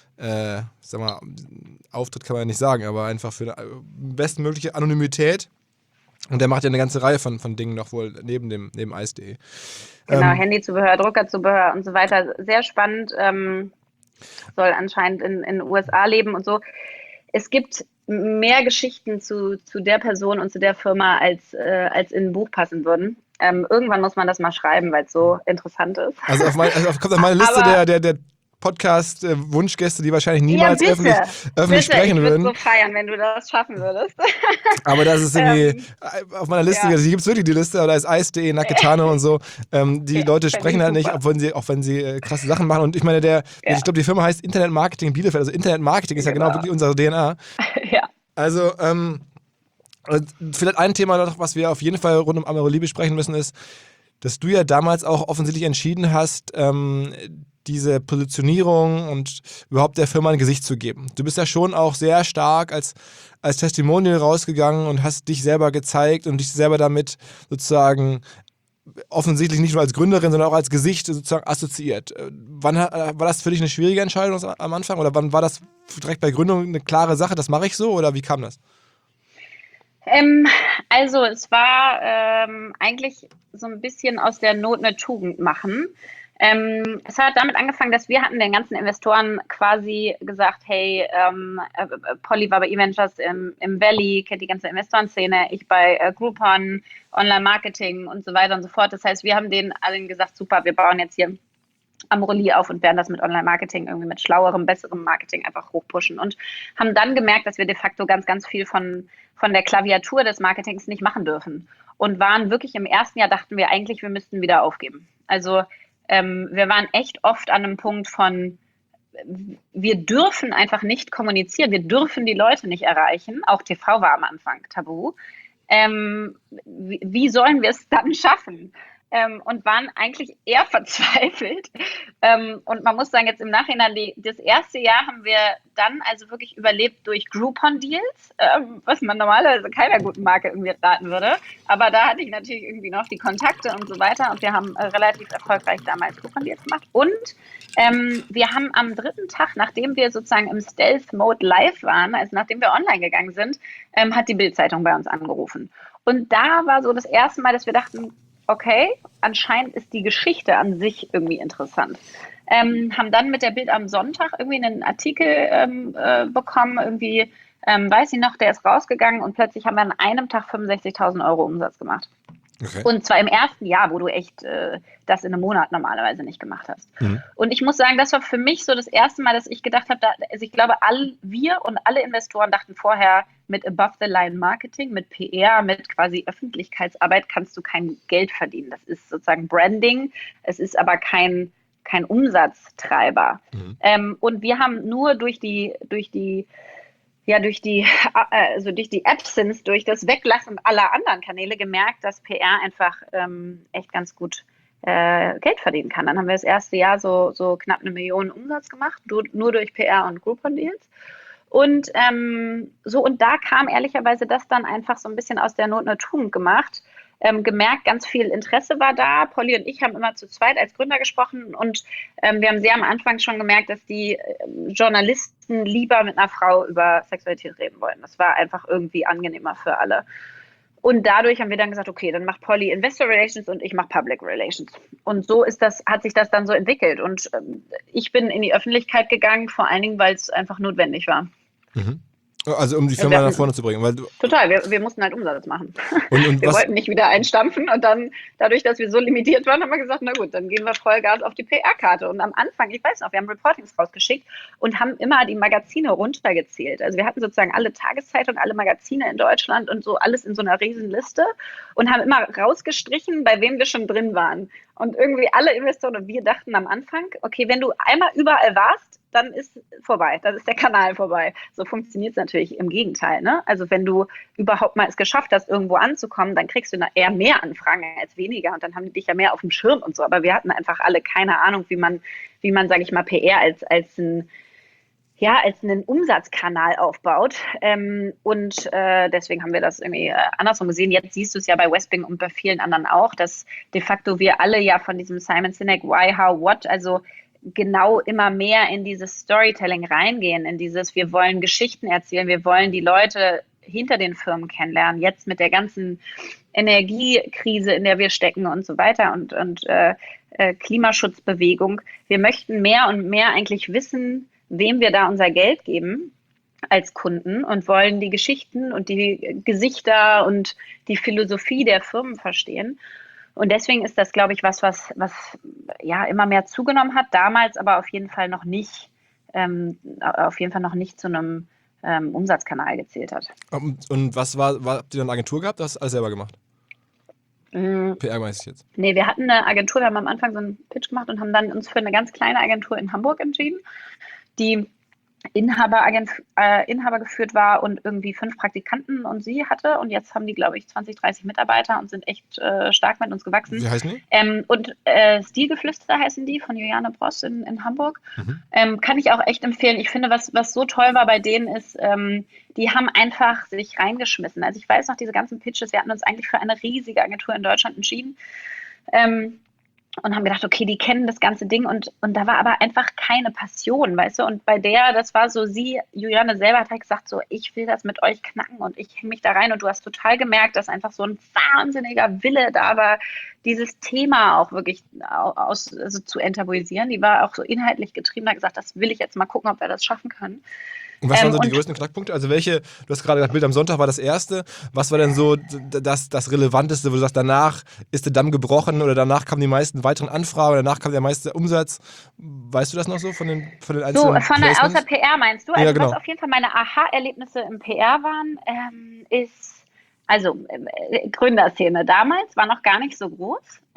Auftritt kann man ja nicht sagen, aber einfach für eine bestmögliche Anonymität. Und der macht ja eine ganze Reihe von Dingen noch wohl neben Eis.de. Genau, Handyzubehör, Druckerzubehör und so weiter. Sehr spannend. Soll anscheinend in den USA leben und so. Es gibt mehr Geschichten zu der Person und zu der Firma, als in ein Buch passen würden. Irgendwann muss man das mal schreiben, weil es so interessant ist. Also kommt auf meine Liste der Podcast-Wunschgäste, die wahrscheinlich niemals öffentlich sprechen würden. Ich würde so feiern, wenn du das schaffen würdest. Aber das ist irgendwie auf meiner Liste, die gibt es wirklich die Liste, da ist Eis.de, Naketano und so. Die Leute sprechen halt nicht, auch wenn sie krasse Sachen machen. Und ich meine, ich glaube, die Firma heißt Internet Marketing Bielefeld. Also Internet Marketing ist ja genau wirklich unsere DNA. Ja. Also, vielleicht ein Thema noch, was wir auf jeden Fall rund um Amorelie besprechen müssen, ist, dass du ja damals auch offensichtlich entschieden hast, diese Positionierung und überhaupt der Firma ein Gesicht zu geben. Du bist ja schon auch sehr stark als Testimonial rausgegangen und hast dich selber gezeigt und dich selber damit sozusagen offensichtlich nicht nur als Gründerin, sondern auch als Gesicht sozusagen assoziiert. War das für dich eine schwierige Entscheidung am Anfang oder wann war das direkt bei Gründung eine klare Sache, das mache ich so oder wie kam das? Also es war eigentlich so ein bisschen aus der Not eine Tugend machen. Es hat damit angefangen, dass wir hatten den ganzen Investoren quasi gesagt, hey, Polly war bei eVentures im Valley, kennt die ganze Investorenszene, ich bei Groupon, Online-Marketing und so weiter und so fort. Das heißt, wir haben denen allen gesagt, super, wir bauen jetzt hier Amorelie auf und werden das mit Online-Marketing irgendwie mit schlauerem, besserem Marketing einfach hochpushen und haben dann gemerkt, dass wir de facto ganz, ganz viel von der Klaviatur des Marketings nicht machen dürfen und waren wirklich im ersten Jahr, dachten wir eigentlich, wir müssten wieder aufgeben. Also wir waren echt oft an einem Punkt von, wir dürfen einfach nicht kommunizieren, wir dürfen die Leute nicht erreichen, auch TV war am Anfang tabu. Wie sollen wir es dann schaffen? und waren eigentlich eher verzweifelt. Und man muss sagen, jetzt im Nachhinein, das erste Jahr haben wir dann also wirklich überlebt durch Groupon-Deals, was man normalerweise keiner guten Marke irgendwie raten würde. Aber da hatte ich natürlich irgendwie noch die Kontakte und so weiter und wir haben relativ erfolgreich damals Groupon-Deals gemacht. Und wir haben am dritten Tag, nachdem wir sozusagen im Stealth-Mode live waren, also nachdem wir online gegangen sind, hat die Bild-Zeitung bei uns angerufen. Und da war so das erste Mal, dass wir dachten, okay, anscheinend ist die Geschichte an sich irgendwie interessant. Haben dann mit der Bild am Sonntag irgendwie einen Artikel bekommen, irgendwie, weiß ich noch, der ist rausgegangen und plötzlich haben wir an einem Tag 65.000 Euro Umsatz gemacht. Okay. Und zwar im ersten Jahr, wo du echt das in einem Monat normalerweise nicht gemacht hast. Und ich muss sagen, das war für mich so das erste Mal, dass ich gedacht habe, also ich glaube, wir und alle Investoren dachten vorher, mit Above-the-Line-Marketing, mit PR, mit quasi Öffentlichkeitsarbeit kannst du kein Geld verdienen. Das ist sozusagen Branding, es ist aber kein Umsatztreiber. Und wir haben nur durch die Absence, durch das Weglassen aller anderen Kanäle gemerkt, dass PR einfach echt ganz gut Geld verdienen kann. Dann haben wir das erste Jahr so knapp 1 Million Umsatz gemacht, nur durch PR und Groupon-Deals. Und und da kam ehrlicherweise das dann einfach so ein bisschen aus der Not eine Tugend gemacht. Gemerkt, ganz viel Interesse war da. Polly und ich haben immer zu zweit als Gründer gesprochen und wir haben sehr am Anfang schon gemerkt, dass die Journalisten lieber mit einer Frau über Sexualität reden wollen. Das war einfach irgendwie angenehmer für alle. Und dadurch haben wir dann gesagt, okay, dann macht Polly Investor Relations und ich mache Public Relations. Und so hat sich das dann so entwickelt. Und ich bin in die Öffentlichkeit gegangen, vor allen Dingen, weil es einfach notwendig war. Also um die Firma nach vorne zu bringen. Weil total, wir mussten halt Umsatz machen. Und wir wollten nicht wieder einstampfen und dann, dadurch, dass wir so limitiert waren, haben wir gesagt, na gut, dann gehen wir Vollgas auf die PR-Karte. Und am Anfang, ich weiß noch, wir haben Reportings rausgeschickt und haben immer die Magazine runtergezählt. Also wir hatten sozusagen alle Tageszeitungen, alle Magazine in Deutschland und so alles in so einer riesen Liste und haben immer rausgestrichen, bei wem wir schon drin waren. Und irgendwie alle Investoren und wir dachten am Anfang, okay, wenn du einmal überall warst, dann ist vorbei, dann ist der Kanal vorbei. So funktioniert es natürlich im Gegenteil. Ne? Also wenn du überhaupt mal es geschafft hast, irgendwo anzukommen, dann kriegst du eher mehr Anfragen als weniger und dann haben die dich ja mehr auf dem Schirm und so. Aber wir hatten einfach alle keine Ahnung, wie man, sage ich mal, PR als einen Umsatzkanal aufbaut. Deswegen haben wir das irgendwie andersrum gesehen. Jetzt siehst du es ja bei Westwing und bei vielen anderen auch, dass de facto wir alle ja von diesem Simon Sinek Why, How, What, also genau immer mehr in dieses Storytelling reingehen, in dieses, wir wollen Geschichten erzählen, wir wollen die Leute hinter den Firmen kennenlernen, jetzt mit der ganzen Energiekrise, in der wir stecken und so weiter und Klimaschutzbewegung. Wir möchten mehr und mehr eigentlich wissen, wem wir da unser Geld geben als Kunden und wollen die Geschichten und die Gesichter und die Philosophie der Firmen verstehen. Und deswegen ist das, glaube ich, was ja immer mehr zugenommen hat, damals aber auf jeden Fall noch nicht zu einem Umsatzkanal gezählt hat. Und was habt ihr dann eine Agentur gehabt? Hast du alles selber gemacht? PR weiß ich jetzt. Nee, wir hatten eine Agentur, wir haben am Anfang so einen Pitch gemacht und haben dann uns für eine ganz kleine Agentur in Hamburg entschieden, die Inhaber geführt war und irgendwie 5 Praktikanten und sie hatte. Und jetzt haben die, glaube ich, 20, 30 Mitarbeiter und sind echt stark mit uns gewachsen. Wie heißen die? Stilgeflüster heißen die, von Juliane Bross in Hamburg. Kann ich auch echt empfehlen. Ich finde, was so toll war bei denen ist, die haben einfach sich reingeschmissen. Also ich weiß noch, diese ganzen Pitches, wir hatten uns eigentlich für eine riesige Agentur in Deutschland entschieden. Und haben gedacht, okay, die kennen das ganze Ding und da war aber einfach keine Passion, weißt du, und bei der, das war so Juliane selber hat halt gesagt, so, ich will das mit euch knacken und ich hänge mich da rein und du hast total gemerkt, dass einfach so ein wahnsinniger Wille da war, dieses Thema auch wirklich zu enttabuisieren, die war auch so inhaltlich getrieben, hat gesagt, das will ich jetzt mal gucken, ob wir das schaffen können. Und was waren so die größten Knackpunkte? Also du hast gerade gesagt, Bild am Sonntag war das erste. Was war denn so das Relevanteste, wo du sagst, danach ist der Damm gebrochen oder danach kamen die meisten weiteren Anfragen oder danach kam der meiste Umsatz? Weißt du das noch so von den einzelnen außer PR meinst du? Also ja, genau. Was auf jeden Fall meine Aha-Erlebnisse im PR waren, ist, also Gründerszene damals war noch gar nicht so groß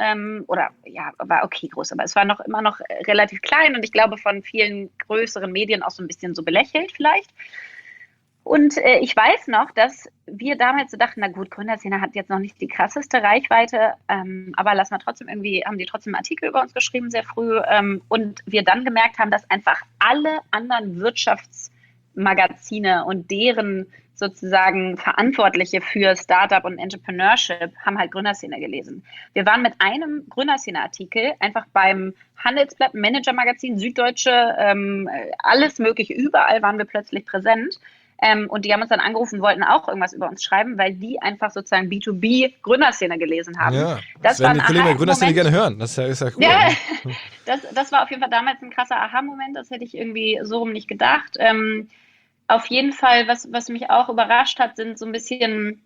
war okay groß, aber es war immer noch relativ klein und ich glaube von vielen größeren Medien auch so ein bisschen so belächelt vielleicht. Und ich weiß noch, dass wir damals so dachten, na gut, Gründerszene hat jetzt noch nicht die krasseste Reichweite, aber lass mal trotzdem irgendwie, haben die trotzdem einen Artikel über uns geschrieben, sehr früh. Und wir dann gemerkt haben, dass einfach alle anderen Wirtschaftsmagazine und deren sozusagen Verantwortliche für Startup und Entrepreneurship haben halt Gründerszene gelesen. Wir waren mit einem Gründerszene-Artikel einfach beim Handelsblatt, Manager-Magazin, Süddeutsche, alles mögliche, überall waren wir plötzlich präsent. Und die haben uns dann angerufen, wollten auch irgendwas über uns schreiben, weil die einfach sozusagen B2B-Gründerszene gelesen haben. Ja, das werden die Kollegen der Gründerszene gerne hören. Das ist ja cool. Ja, das war auf jeden Fall damals ein krasser Aha-Moment. Das hätte ich irgendwie so rum nicht gedacht. Auf jeden Fall, was mich auch überrascht hat, sind so ein bisschen,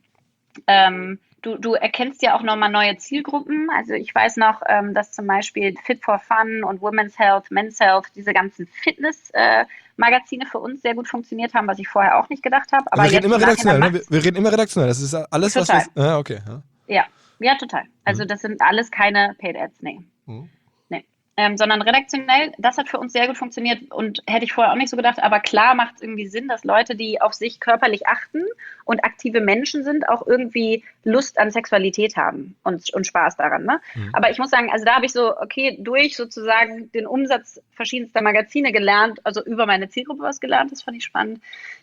du erkennst ja auch nochmal neue Zielgruppen. Also ich weiß noch, dass zum Beispiel Fit for Fun und Women's Health, Men's Health, diese ganzen Fitness-Magazine für uns sehr gut funktioniert haben, was ich vorher auch nicht gedacht habe. Aber wir reden immer redaktionell, ne? Wir reden immer redaktionell. Das ist alles, total. was wir... okay. Ja, total. Also das sind alles keine Paid Ads, nee. Sondern redaktionell, das hat für uns sehr gut funktioniert und hätte ich vorher auch nicht so gedacht, aber klar macht es irgendwie Sinn, dass Leute, die auf sich körperlich achten und aktive Menschen sind, auch irgendwie Lust an Sexualität haben und Spaß daran. Ne? Aber ich muss sagen, also da habe ich so, durch sozusagen den Umsatz verschiedenster Magazine gelernt, also über meine Zielgruppe was gelernt, das fand ich spannend.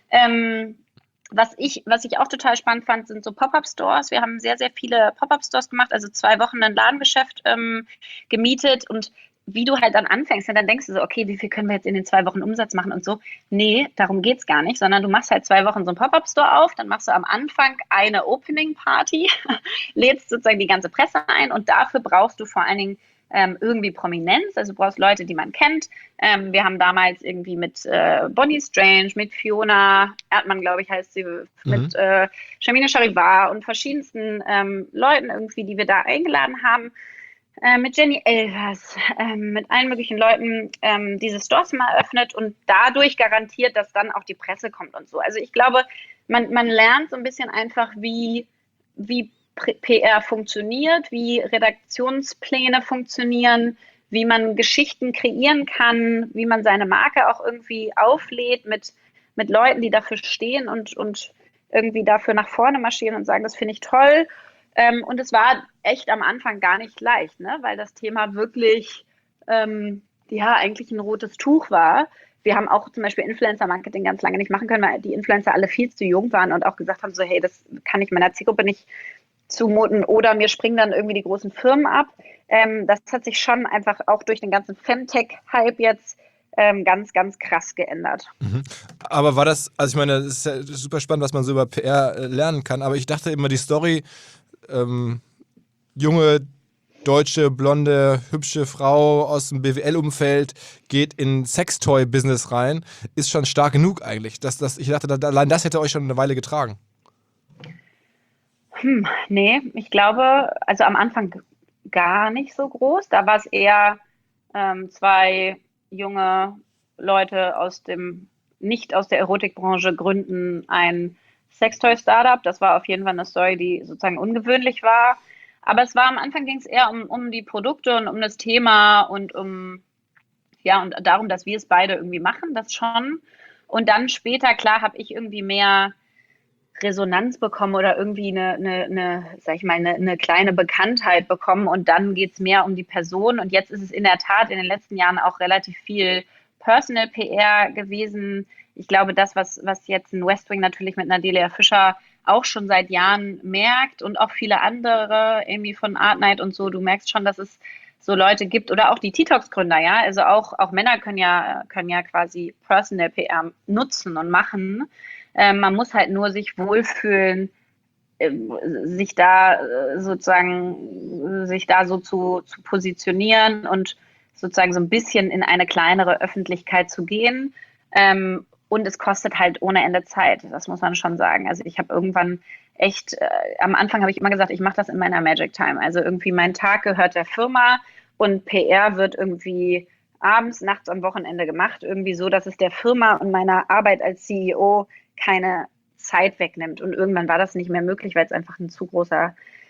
Was ich auch total spannend fand, sind so Pop-Up-Stores. Wir haben sehr, sehr viele Pop-Up-Stores gemacht, also 2 Wochen ein Ladengeschäft gemietet und wie du halt dann anfängst, dann denkst du so, okay, wie viel können wir jetzt in den 2 Wochen Umsatz machen und so. Nee, darum geht's gar nicht, sondern du machst halt 2 Wochen so einen Pop-Up-Store auf, dann machst du am Anfang eine Opening-Party, lädst sozusagen die ganze Presse ein und dafür brauchst du vor allen Dingen irgendwie Prominenz, also du brauchst Leute, die man kennt. Wir haben damals irgendwie mit Bonnie Strange, mit Fiona Erdmann, glaube ich, heißt sie, mit Shamina Charivar und verschiedensten Leuten irgendwie, die wir da eingeladen haben. Mit Jenny Elvers, mit allen möglichen Leuten diese Stores mal eröffnet und dadurch garantiert, dass dann auch die Presse kommt und so. Also ich glaube, man lernt so ein bisschen einfach, wie PR funktioniert, wie Redaktionspläne funktionieren, wie man Geschichten kreieren kann, wie man seine Marke auch irgendwie auflädt mit Leuten, die dafür stehen und irgendwie dafür nach vorne marschieren und sagen, das finde ich toll. Und es war echt am Anfang gar nicht leicht, ne? Weil das Thema wirklich eigentlich ein rotes Tuch war. Wir haben auch zum Beispiel Influencer-Marketing ganz lange nicht machen können, weil die Influencer alle viel zu jung waren und auch gesagt haben, so hey, das kann ich meiner Zielgruppe nicht zumuten oder mir springen dann irgendwie die großen Firmen ab. Das hat sich schon einfach auch durch den ganzen Femtech-Hype jetzt ganz, ganz krass geändert. Aber war das, also ich meine, das ist ja super spannend, was man so über PR lernen kann, aber ich dachte immer, die Story, junge, deutsche, blonde, hübsche Frau aus dem BWL-Umfeld geht in Sextoy-Business rein, ist schon stark genug eigentlich. Ich dachte, allein das hätte euch schon eine Weile getragen. Nee, ich glaube, also am Anfang gar nicht so groß. Da war es eher 2 junge Leute nicht aus der Erotikbranche gründen ein Sextoy-Startup. Das war auf jeden Fall eine Story, die sozusagen ungewöhnlich war. Aber es war am Anfang ging es eher um die Produkte und um das Thema und und darum, dass wir es beide irgendwie machen, das schon. Und dann später, klar, habe ich irgendwie mehr Resonanz bekommen oder irgendwie eine kleine Bekanntheit bekommen und dann geht es mehr um die Person und jetzt ist es in der Tat in den letzten Jahren auch relativ viel Personal PR gewesen. Ich glaube, das, was jetzt ein West Wing natürlich mit Nadelia Fischer auch schon seit Jahren merkt und auch viele andere, irgendwie von Art Night und so, du merkst schon, dass es so Leute gibt oder auch die TikToks-Gründer, ja, also auch Männer können ja quasi Personal PR nutzen und machen. Man muss halt nur sich wohlfühlen, sich da so zu positionieren und sozusagen so ein bisschen in eine kleinere Öffentlichkeit zu gehen. Und es kostet halt ohne Ende Zeit, das muss man schon sagen. Also ich habe irgendwann echt, am Anfang habe ich immer gesagt, ich mache das in meiner Magic Time. Also irgendwie mein Tag gehört der Firma und PR wird irgendwie abends, nachts, am Wochenende gemacht. Irgendwie so, dass es der Firma und meiner Arbeit als CEO keine Zeit wegnimmt. Und irgendwann war das nicht mehr möglich, weil es einfach ein zu großer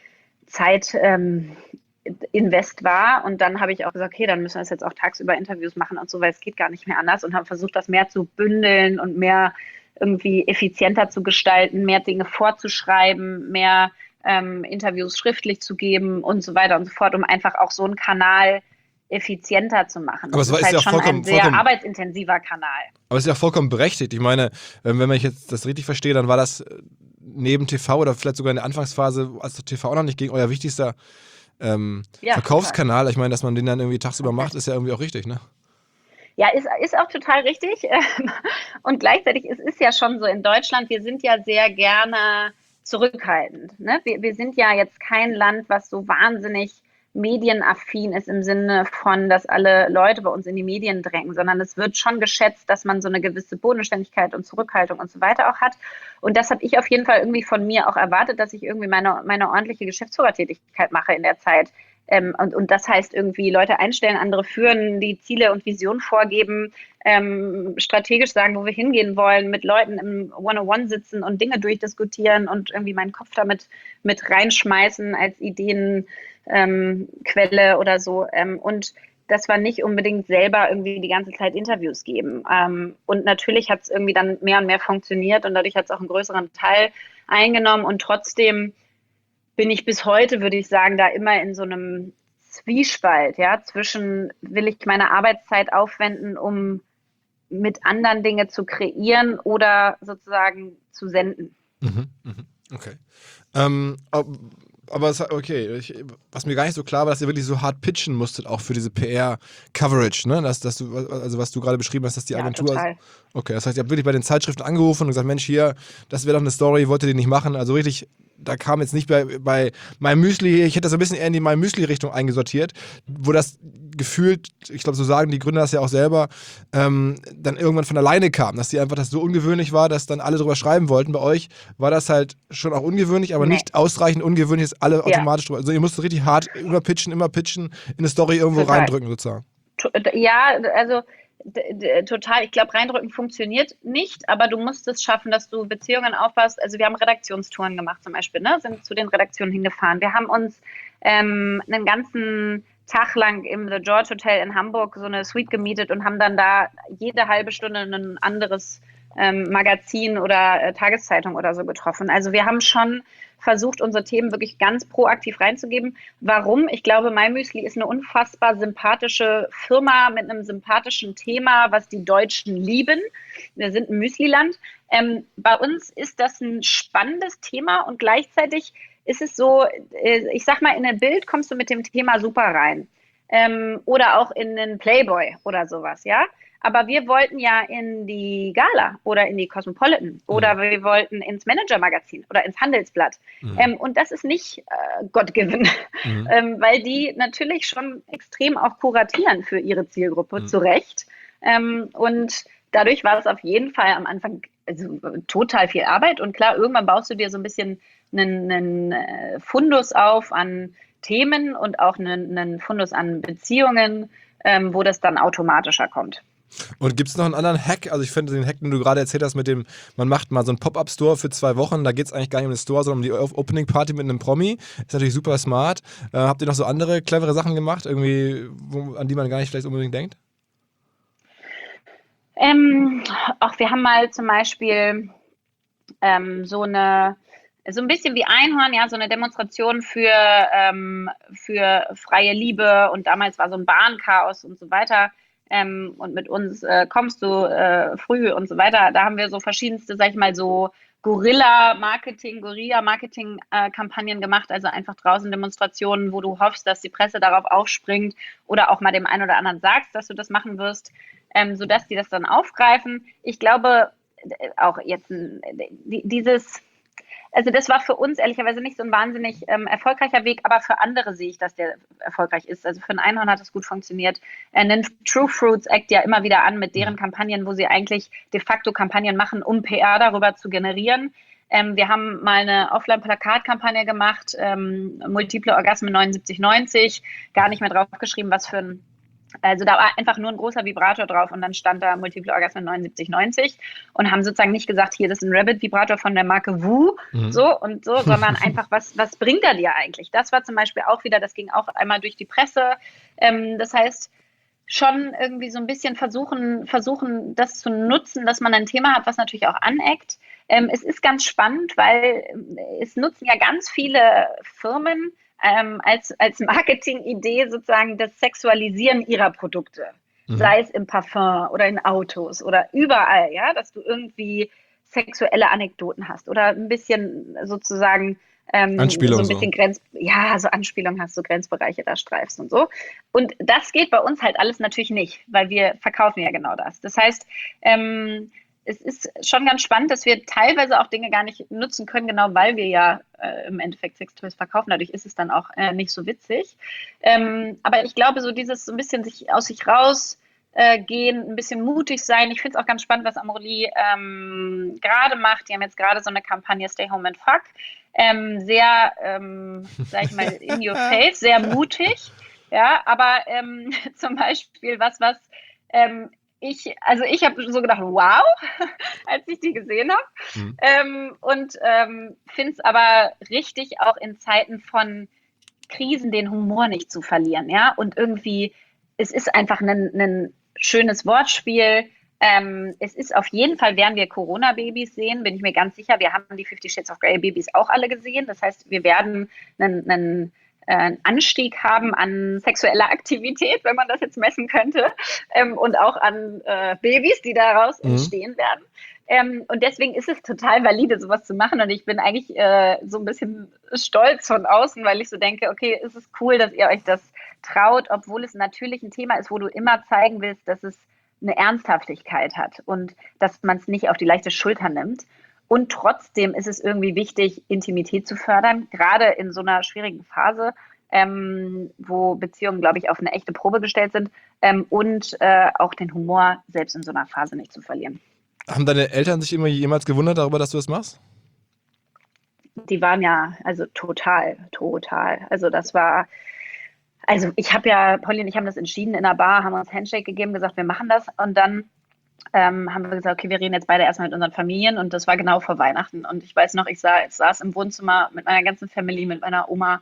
Zeitinvest war. Und dann habe ich auch gesagt, okay, dann müssen wir jetzt auch tagsüber Interviews machen und so, weil es geht gar nicht mehr anders und habe versucht, das mehr zu bündeln und mehr irgendwie effizienter zu gestalten, mehr Dinge vorzuschreiben, mehr Interviews schriftlich zu geben und so weiter und so fort, um einfach auch so einen Kanal effizienter zu machen. Aber Das ist halt schon ein sehr arbeitsintensiver Kanal. Aber es ist ja vollkommen berechtigt. Ich meine, wenn ich jetzt das richtig verstehe, dann war das neben TV oder vielleicht sogar in der Anfangsphase, als TV auch noch nicht ging, euer wichtigster Verkaufskanal. Total. Ich meine, dass man den dann irgendwie tagsüber macht, ist ja irgendwie auch richtig, ne? Ja, ist auch total richtig. Und gleichzeitig ist es ja schon so in Deutschland, wir sind ja sehr gerne zurückhaltend. Ne? Wir sind ja jetzt kein Land, was so wahnsinnig medienaffin ist im Sinne von, dass alle Leute bei uns in die Medien drängen, sondern es wird schon geschätzt, dass man so eine gewisse Bodenständigkeit und Zurückhaltung und so weiter auch hat. Und das habe ich auf jeden Fall irgendwie von mir auch erwartet, dass ich irgendwie meine ordentliche Geschäftsführertätigkeit mache in der Zeit. Und das heißt irgendwie Leute einstellen, andere führen, die Ziele und Visionen vorgeben, strategisch sagen, wo wir hingehen wollen, mit Leuten im One-on-One sitzen und Dinge durchdiskutieren und irgendwie meinen Kopf damit mit reinschmeißen als Ideenquelle oder so. Und das war nicht unbedingt selber irgendwie die ganze Zeit Interviews geben. Und natürlich hat es irgendwie dann mehr und mehr funktioniert und dadurch hat es auch einen größeren Teil eingenommen und trotzdem bin ich bis heute, würde ich sagen, da immer in so einem Zwiespalt, ja, zwischen will ich meine Arbeitszeit aufwenden, um mit anderen Dinge zu kreieren oder sozusagen zu senden. Okay. Aber was mir gar nicht so klar war, dass ihr wirklich so hart pitchen musstet, auch für diese PR-Coverage, ne? Dass du, also was du gerade beschrieben hast, dass die Agentur. Total. Okay, das heißt, ihr habt wirklich bei den Zeitschriften angerufen und gesagt, Mensch, hier, das wäre doch eine Story, wollt ihr die nicht machen? Also richtig, da kam jetzt nicht bei meinem Müsli, ich hätte das so ein bisschen eher in die meinem Müsli-Richtung eingesortiert, wo das gefühlt, ich glaube, so sagen die Gründer das ja auch selber, dann irgendwann von alleine kam, dass die einfach das so ungewöhnlich war, dass dann alle drüber schreiben wollten. Bei euch war das halt schon auch ungewöhnlich, aber nicht ausreichend ungewöhnlich, dass alle automatisch drüber. Also ihr musstet richtig hart immer pitchen, in eine Story irgendwo reindrücken sozusagen. Ja, also total. Ich glaube, reindrücken funktioniert nicht, aber du musst es schaffen, dass du Beziehungen aufbaust. Also wir haben Redaktionstouren gemacht zum Beispiel, ne? Sind zu den Redaktionen hingefahren. Wir haben uns einen ganzen Tag lang im The George Hotel in Hamburg so eine Suite gemietet und haben dann da jede halbe Stunde ein anderes Magazin oder Tageszeitung oder so getroffen. Also wir haben schon versucht, unsere Themen wirklich ganz proaktiv reinzugeben. Warum? Ich glaube, My Müsli ist eine unfassbar sympathische Firma mit einem sympathischen Thema, was die Deutschen lieben. Wir sind ein Müsliland. Bei uns ist das ein spannendes Thema und gleichzeitig ist es so, ich sag mal, in ein Bild kommst du mit dem Thema super rein. Oder auch in den Playboy oder sowas, ja. Aber wir wollten ja in die Gala oder in die Cosmopolitan oder wir wollten ins Manager-Magazin oder ins Handelsblatt. Und das ist nicht God-given, weil die natürlich schon extrem auch kuratieren für ihre Zielgruppe, zu Recht. Und dadurch war es auf jeden Fall am Anfang total viel Arbeit. Und klar, irgendwann baust du dir so ein bisschen einen Fundus auf an Themen und auch einen Fundus an Beziehungen, wo das dann automatischer kommt. Und gibt es noch einen anderen Hack? Also ich finde den Hack, den du gerade erzählt hast mit dem, man macht mal so einen Pop-Up-Store für 2 Wochen, da geht es eigentlich gar nicht um den Store, sondern um die Opening-Party mit einem Promi. Ist natürlich super smart. Habt ihr noch so andere clevere Sachen gemacht, irgendwie, an die man gar nicht vielleicht unbedingt denkt? Wir haben mal zum Beispiel so ein bisschen wie Einhorn, ja, so eine Demonstration für freie Liebe und damals war so ein Bahnchaos und so weiter. Und mit uns kommst du früh und so weiter. Da haben wir so verschiedenste, sag ich mal, so Guerilla-Marketing-Kampagnen gemacht, also einfach draußen Demonstrationen, wo du hoffst, dass die Presse darauf aufspringt oder auch mal dem einen oder anderen sagst, dass du das machen wirst, sodass die das dann aufgreifen. Ich glaube, auch jetzt also das war für uns ehrlicherweise nicht so ein wahnsinnig erfolgreicher Weg, aber für andere sehe ich, dass der erfolgreich ist. Also für ein Einhorn hat es gut funktioniert. Nennt True Fruits Act ja immer wieder an mit deren Kampagnen, wo sie eigentlich de facto Kampagnen machen, um PR darüber zu generieren. Wir haben mal eine Offline-Plakatkampagne gemacht, Multiple Orgasmen 7990, gar nicht mehr draufgeschrieben, was für ein. Also da war einfach nur ein großer Vibrator drauf und dann stand da Multiple Orgasmen 7990 und haben sozusagen nicht gesagt, hier, das ist ein Rabbit-Vibrator von der Marke Woo, sondern einfach, was bringt er dir eigentlich? Das war zum Beispiel auch wieder, das ging auch einmal durch die Presse. Das heißt, schon irgendwie so ein bisschen versuchen, das zu nutzen, dass man ein Thema hat, was natürlich auch aneckt. Es ist ganz spannend, weil es nutzen ja ganz viele Firmen als Marketingidee sozusagen das Sexualisieren ihrer Produkte. Mhm. Sei es im Parfum oder in Autos oder überall, ja, dass du irgendwie sexuelle Anekdoten hast oder ein bisschen sozusagen so Anspielung ein so. bisschen so Anspielung hast, so Grenzbereiche da streifst und so. Und das geht bei uns halt alles natürlich nicht, weil wir verkaufen ja genau das. Das heißt, es ist schon ganz spannend, dass wir teilweise auch Dinge gar nicht nutzen können, genau weil wir ja im Endeffekt Sextoys verkaufen. Dadurch ist es dann auch nicht so witzig. Aber ich glaube, so dieses so ein bisschen sich aus sich raus gehen, ein bisschen mutig sein. Ich finde es auch ganz spannend, was Amorelie gerade macht. Die haben jetzt gerade so eine Kampagne Stay Home and Fuck. Sehr, sag ich mal, in your face, sehr mutig. Ja, aber zum Beispiel ähm, ich habe so gedacht, wow, als ich die gesehen habe. Mhm. Und finde es aber richtig, auch in Zeiten von Krisen den Humor nicht zu verlieren, ja. Und irgendwie, es ist einfach ein schönes Wortspiel. Es ist auf jeden Fall, werden wir Corona-Babys sehen, bin ich mir ganz sicher. Wir haben die 50 Shades of Grey Babys auch alle gesehen. Das heißt, wir werden einen Anstieg haben an sexueller Aktivität, wenn man das jetzt messen könnte, und auch an Babys, die daraus Mhm. entstehen werden. Und deswegen ist es total valide, sowas zu machen. Und ich bin eigentlich so ein bisschen stolz von außen, weil ich so denke, okay, es ist cool, dass ihr euch das traut, obwohl es natürlich ein Thema ist, wo du immer zeigen willst, dass es eine Ernsthaftigkeit hat und dass man es nicht auf die leichte Schulter nimmt. Und trotzdem ist es irgendwie wichtig, Intimität zu fördern, gerade in so einer schwierigen Phase, wo Beziehungen, glaube ich, auf eine echte Probe gestellt sind, und auch den Humor selbst in so einer Phase nicht zu verlieren. Haben deine Eltern sich immer jemals gewundert darüber, dass du das machst? Die waren ja, also total. Also ich habe ja, Polly und ich haben das entschieden in der Bar, haben uns Handshake gegeben, gesagt, wir machen das. Und dann haben wir gesagt, okay, wir reden jetzt beide erstmal mit unseren Familien. Und das war genau vor Weihnachten. Und ich weiß noch, ich saß im Wohnzimmer mit meiner ganzen Familie, mit meiner Oma,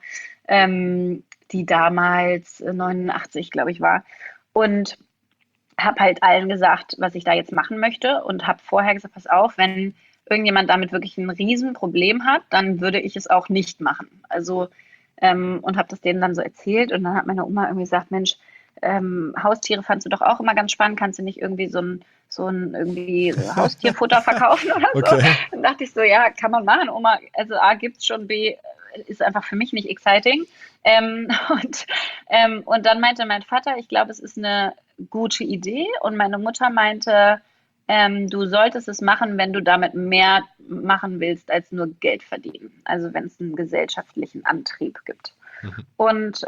die damals 89, glaube ich, war. Und habe halt allen gesagt, was ich da jetzt machen möchte und habe vorher gesagt, pass auf, wenn irgendjemand damit wirklich ein Riesenproblem hat, dann würde ich es auch nicht machen. Also und habe das denen dann so erzählt und dann hat meine Oma irgendwie gesagt, Mensch, Haustiere fandst du doch auch immer ganz spannend, kannst du nicht irgendwie so ein irgendwie Haustierfutter verkaufen oder so? Okay. Dann dachte ich so, ja, kann man machen, Oma, also A gibt's schon, B ist einfach für mich nicht exciting. Ähm, und, und dann meinte mein Vater, ich glaube, es ist eine gute Idee. Und meine Mutter meinte, du solltest es machen, wenn du damit mehr machen willst, als nur Geld verdienen. Also wenn es einen gesellschaftlichen Antrieb gibt. Mhm. Und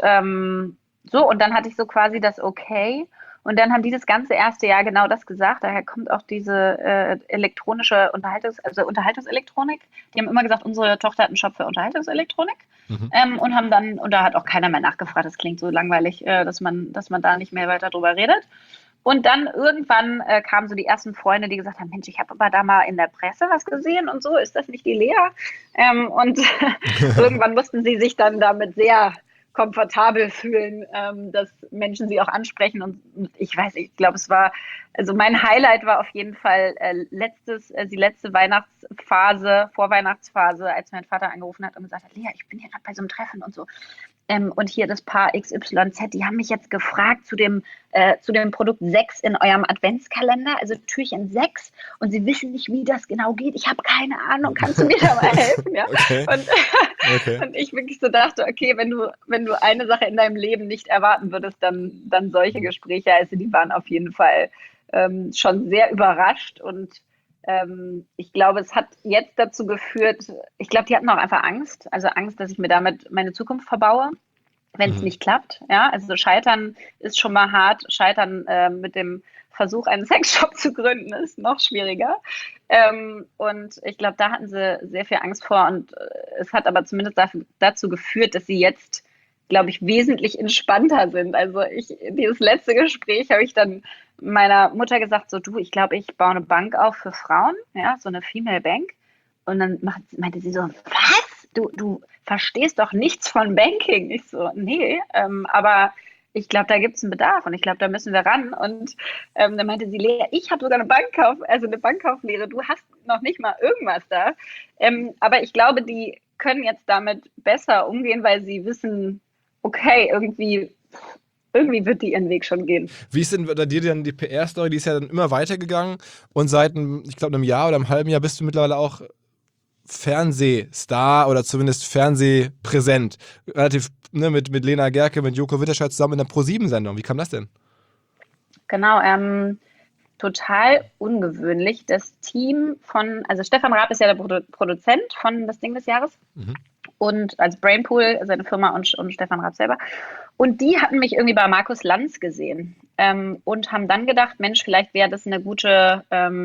und dann hatte ich so quasi das Okay. Und dann haben die das ganze erste Jahr genau das gesagt. Daher kommt auch diese elektronische Unterhaltungselektronik. Die haben immer gesagt, unsere Tochter hat einen Shop für Unterhaltungselektronik. Mhm. Und da hat auch keiner mehr nachgefragt. Das klingt so langweilig, dass man da nicht mehr weiter drüber redet. Und dann irgendwann kamen so die ersten Freunde, die gesagt haben, Mensch, ich habe aber da mal in der Presse was gesehen und so, ist das nicht die Lea? Und irgendwann mussten sie sich dann damit sehr komfortabel fühlen, dass Menschen sie auch ansprechen. Und ich glaube, also mein Highlight war auf jeden Fall die letzte Vorweihnachtsphase, als mein Vater angerufen hat und gesagt hat, Lea, ich bin hier gerade bei so einem Treffen und so. Und hier das Paar XYZ, die haben mich jetzt gefragt zu dem Produkt 6 in eurem Adventskalender, also Türchen 6, und sie wissen nicht, wie das genau geht. Ich habe keine Ahnung, kannst du mir da mal helfen? Ja? Okay. Und, Okay. und ich wirklich so dachte, okay, wenn du eine Sache in deinem Leben nicht erwarten würdest, dann solche Gespräche. Also die waren auf jeden Fall schon sehr überrascht und ich glaube, es hat jetzt dazu geführt, ich glaube, die hatten auch einfach Angst, also Angst, dass ich mir damit meine Zukunft verbaue, wenn es Mhm. nicht klappt. Ja, also Scheitern ist schon mal hart. Scheitern mit dem Versuch, einen Sexshop zu gründen, ist noch schwieriger. Und ich glaube, da hatten sie sehr viel Angst vor. Und es hat aber zumindest dazu geführt, dass sie jetzt, glaube ich, wesentlich entspannter sind. Also dieses letzte Gespräch habe ich dann meiner Mutter gesagt, so du, ich glaube, ich baue eine Bank auf für Frauen, ja, so eine Female Bank. Und dann meinte sie so, was? Du verstehst doch nichts von Banking. Ich so, nee, aber ich glaube, da gibt es einen Bedarf und ich glaube, da müssen wir ran. Und dann meinte sie, Lea, ich habe sogar eine Bankkauflehre, du hast noch nicht mal irgendwas da. Aber ich glaube, die können jetzt damit besser umgehen, weil sie wissen, okay, irgendwie wird die ihren Weg schon gehen. Wie ist denn bei dir dann die PR-Story? Die ist ja dann immer weitergegangen und seit, ich glaube, einem Jahr oder einem halben Jahr bist du mittlerweile auch Fernsehstar oder zumindest Fernsehpräsent. Relativ mit Lena Gercke, mit Joko Winterscheid zusammen in der ProSieben-Sendung. Wie kam das denn? Genau, total ungewöhnlich. Das Team also Stefan Raab ist ja der Produzent von Das Ding des Jahres und als Brainpool, seine Firma und Stefan Raab selber. Und die hatten mich irgendwie bei Markus Lanz gesehen und haben dann gedacht, Mensch, vielleicht wäre das eine gute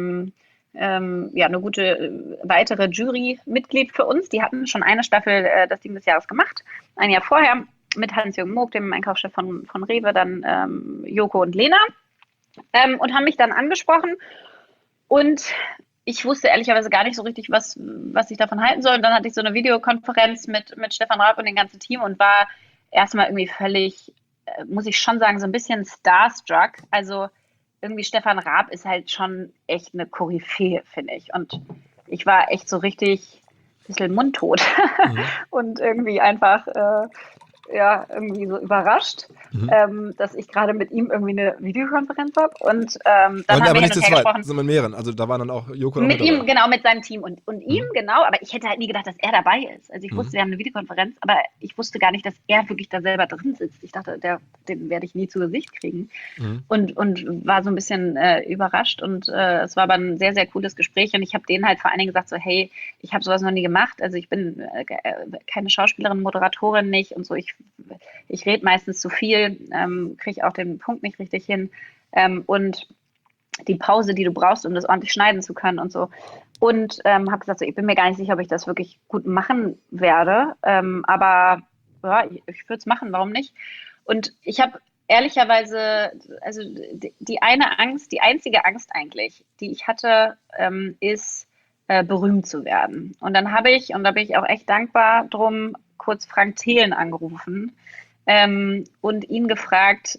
weitere Jury-Mitglied für uns. Die hatten schon eine Staffel Das Ding des Jahres gemacht, ein Jahr vorher mit Hans-Jürgen Moog, dem Einkaufschef von Rewe, dann Joko und Lena und haben mich dann angesprochen und ich wusste ehrlicherweise gar nicht so richtig, was ich davon halten soll. Und dann hatte ich so eine Videokonferenz mit Stefan Raab und dem ganzen Team und war erstmal irgendwie völlig, muss ich schon sagen, so ein bisschen starstruck. Also irgendwie Stefan Raab ist halt schon echt eine Koryphäe, finde ich. Und ich war echt so richtig ein bisschen mundtot und irgendwie einfach irgendwie so überrascht, dass ich gerade mit ihm irgendwie eine Videokonferenz habe. Und dann haben wir aber hin nicht und zu her zweit, gesprochen. sondern mit mehreren. Also da waren dann auch Joko Mit ihm, dabei. genau, mit seinem Team und ihm, genau. Aber ich hätte halt nie gedacht, dass er dabei ist. Also ich wusste, wir haben eine Videokonferenz, aber ich wusste gar nicht, dass er wirklich da selber drin sitzt. Ich dachte, den werde ich nie zu Gesicht kriegen. Und war so ein bisschen überrascht. Und es war aber ein sehr, sehr cooles Gespräch. Und ich habe denen halt vor allen Dingen gesagt, so, hey, ich habe sowas noch nie gemacht. Also ich bin keine Schauspielerin, Moderatorin nicht und so. Ich rede meistens zu viel, kriege auch den Punkt nicht richtig hin. Und die Pause, die du brauchst, um das ordentlich schneiden zu können und so. Und habe gesagt, so, ich bin mir gar nicht sicher, ob ich das wirklich gut machen werde. Aber ja, ich würde es machen, warum nicht? Und ich habe ehrlicherweise, also die einzige Angst eigentlich, die ich hatte, ist berühmt zu werden. Und dann habe ich, und da bin ich auch echt dankbar drum, kurz Frank Thelen angerufen und ihn gefragt,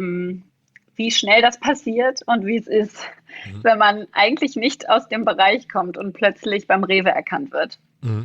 wie schnell das passiert und wie es ist, wenn man eigentlich nicht aus dem Bereich kommt und plötzlich beim Rewe erkannt wird.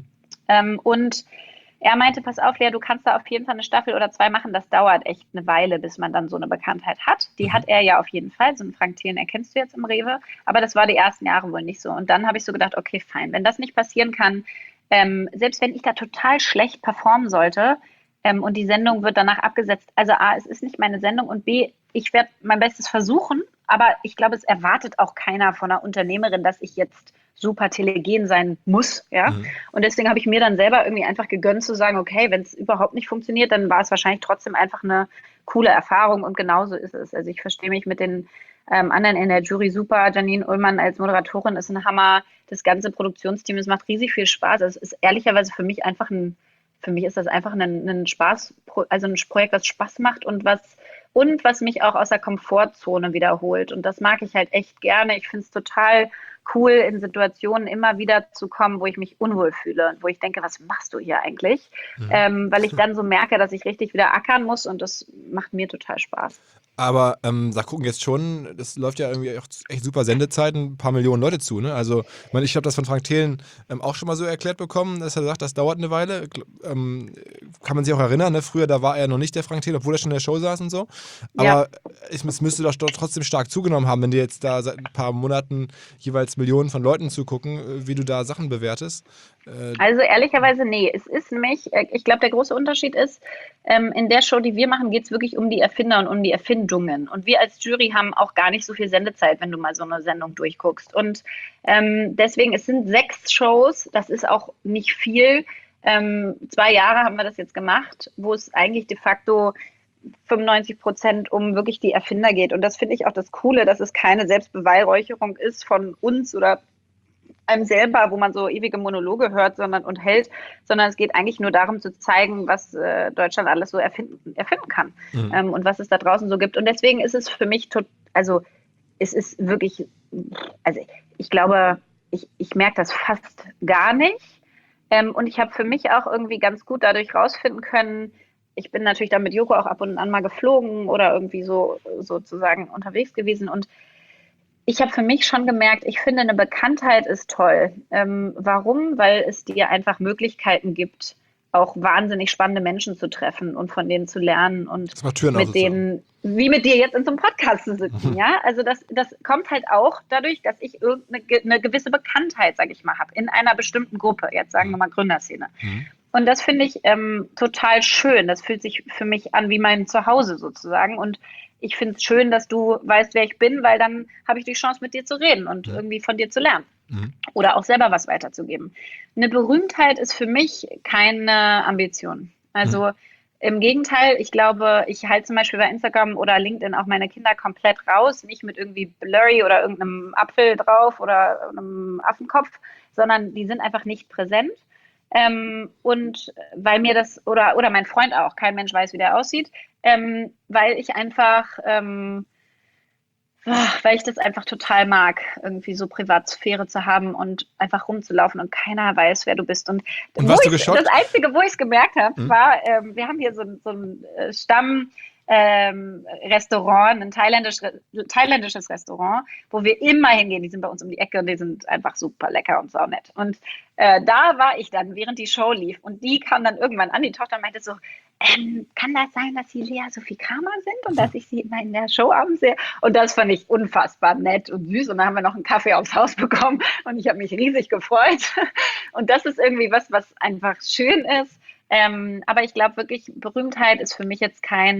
Und er meinte, pass auf, Lea, du kannst da auf jeden Fall eine Staffel oder 2 machen. Das dauert echt eine Weile, bis man dann so eine Bekanntheit hat. Die hat er ja auf jeden Fall. So einen Frank Thelen erkennst du jetzt im Rewe. Aber das war die ersten Jahre wohl nicht so. Und dann habe ich so gedacht, okay, fein. Wenn das nicht passieren kann, selbst wenn ich da total schlecht performen sollte und die Sendung wird danach abgesetzt, also A, es ist nicht meine Sendung und B, ich werde mein Bestes versuchen, aber ich glaube, es erwartet auch keiner von einer Unternehmerin, dass ich jetzt super telegen sein muss, ja. Und deswegen habe ich mir dann selber irgendwie einfach gegönnt zu sagen, okay, wenn es überhaupt nicht funktioniert, dann war es wahrscheinlich trotzdem einfach eine coole Erfahrung und genauso ist es. Also ich verstehe mich mit den anderen in der Jury super. Janine Ullmann als Moderatorin ist ein Hammer. Das ganze Produktionsteam, es macht riesig viel Spaß. Es ist ehrlicherweise für mich ist das einfach ein Spaß, also ein Projekt, was Spaß macht und was mich auch aus der Komfortzone wiederholt. Und das mag ich halt echt gerne. Ich finde es total cool, in Situationen immer wieder zu kommen, wo ich mich unwohl fühle und wo ich denke, was machst du hier eigentlich? Weil ich dann so merke, dass ich richtig wieder ackern muss und das macht mir total Spaß. Aber da gucken jetzt schon, das läuft ja irgendwie auch echt super Sendezeiten, ein paar Millionen Leute zu, ne? Also, ich habe das von Frank Thelen auch schon mal so erklärt bekommen, dass er sagt, das dauert eine Weile. Kann man sich auch erinnern, ne? Früher, da war er noch nicht der Frank Thelen, obwohl er schon in der Show saß und so. Aber es müsste doch trotzdem stark zugenommen haben, wenn dir jetzt da seit ein paar Monaten jeweils Millionen von Leuten zugucken, wie du da Sachen bewertest. Also ehrlicherweise, nee. Es ist nämlich, ich glaube, der große Unterschied ist, in der Show, die wir machen, geht es wirklich um die Erfinder und um die Erfindungen. Und wir als Jury haben auch gar nicht so viel Sendezeit, wenn du mal so eine Sendung durchguckst. Und deswegen, es sind 6 Shows, das ist auch nicht viel. 2 Jahre haben wir das jetzt gemacht, wo es eigentlich de facto 95% um wirklich die Erfinder geht. Und das finde ich auch das Coole, dass es keine Selbstbeweihräucherung ist von uns oder einem selber, wo man so ewige Monologe hört sondern es geht eigentlich nur darum zu zeigen, was Deutschland alles so erfinden kann und was es da draußen so gibt. Und deswegen ist es für mich es ist wirklich, also ich glaube, ich merke das fast gar nicht. Und ich habe für mich auch irgendwie ganz gut dadurch rausfinden können, ich bin natürlich dann mit Joko auch ab und an mal geflogen oder irgendwie so sozusagen unterwegs gewesen. Und ich habe für mich schon gemerkt, ich finde, eine Bekanntheit ist toll. Warum? Weil es dir einfach Möglichkeiten gibt, auch wahnsinnig spannende Menschen zu treffen und von denen zu lernen und Das macht Türen auf mit denen, wie mit dir jetzt in so einem Podcast zu sitzen, ja? Also das kommt halt auch dadurch, dass ich eine gewisse Bekanntheit, sage ich mal, habe in einer bestimmten Gruppe. Jetzt sagen wir mal Gründerszene. Und das finde ich total schön. Das fühlt sich für mich an wie mein Zuhause sozusagen. Und ich finde es schön, dass du weißt, wer ich bin, weil dann habe ich die Chance, mit dir zu reden und irgendwie von dir zu lernen. Oder auch selber was weiterzugeben. Eine Berühmtheit ist für mich keine Ambition. Also im Gegenteil, ich glaube, ich halte zum Beispiel bei Instagram oder LinkedIn auch meine Kinder komplett raus, nicht mit irgendwie Blurry oder irgendeinem Apfel drauf oder einem Affenkopf, sondern die sind einfach nicht präsent. Und weil mir das, oder mein Freund auch, kein Mensch weiß, wie der aussieht, weil ich einfach, weil ich das einfach total mag, irgendwie so Privatsphäre zu haben und einfach rumzulaufen und keiner weiß, wer du bist. Und warst du geschockt? Das Einzige, wo ich es gemerkt habe, war, wir haben hier so ein Stamm, Restaurant, ein thailändisches Restaurant, wo wir immer hingehen. Die sind bei uns um die Ecke und die sind einfach super lecker und saunett. Und da war ich dann, während die Show lief. Und die kam dann irgendwann an, die Tochter meinte so, kann das sein, dass Sie Lea Sophie Kramer sind und dass ich Sie immer in der Show abends sehe? Und das fand ich unfassbar nett und süß. Und dann haben wir noch einen Kaffee aufs Haus bekommen und ich habe mich riesig gefreut. Und das ist irgendwie was einfach schön ist. Aber ich glaube wirklich, Berühmtheit ist für mich jetzt kein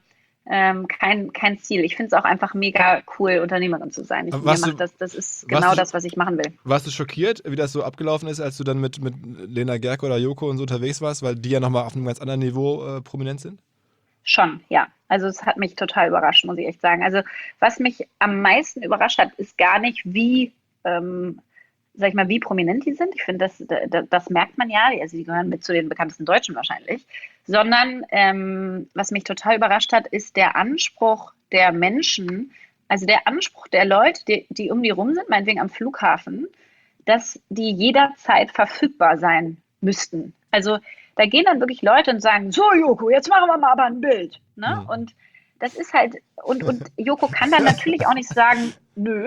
Ziel. Ich finde es auch einfach mega cool, Unternehmerin zu sein. Das ist genau das, was ich machen will. Warst du schockiert, wie das so abgelaufen ist, als du dann mit Lena Gerke oder Joko und so unterwegs warst, weil die ja nochmal auf einem ganz anderen Niveau prominent sind? Schon, ja. Also es hat mich total überrascht, muss ich echt sagen. Also was mich am meisten überrascht hat, ist gar nicht, wie sag ich mal, wie prominent die sind. Ich finde, das merkt man ja. Also die gehören mit zu den bekanntesten Deutschen wahrscheinlich. Sondern was mich total überrascht hat, ist der Anspruch der Menschen, also der Anspruch der Leute, die um die rum sind, meinetwegen am Flughafen, dass die jederzeit verfügbar sein müssten. Also da gehen dann wirklich Leute und sagen, so Joko, jetzt machen wir mal aber ein Bild. Ne? Und das ist halt, und Joko kann dann natürlich auch nicht sagen, nö.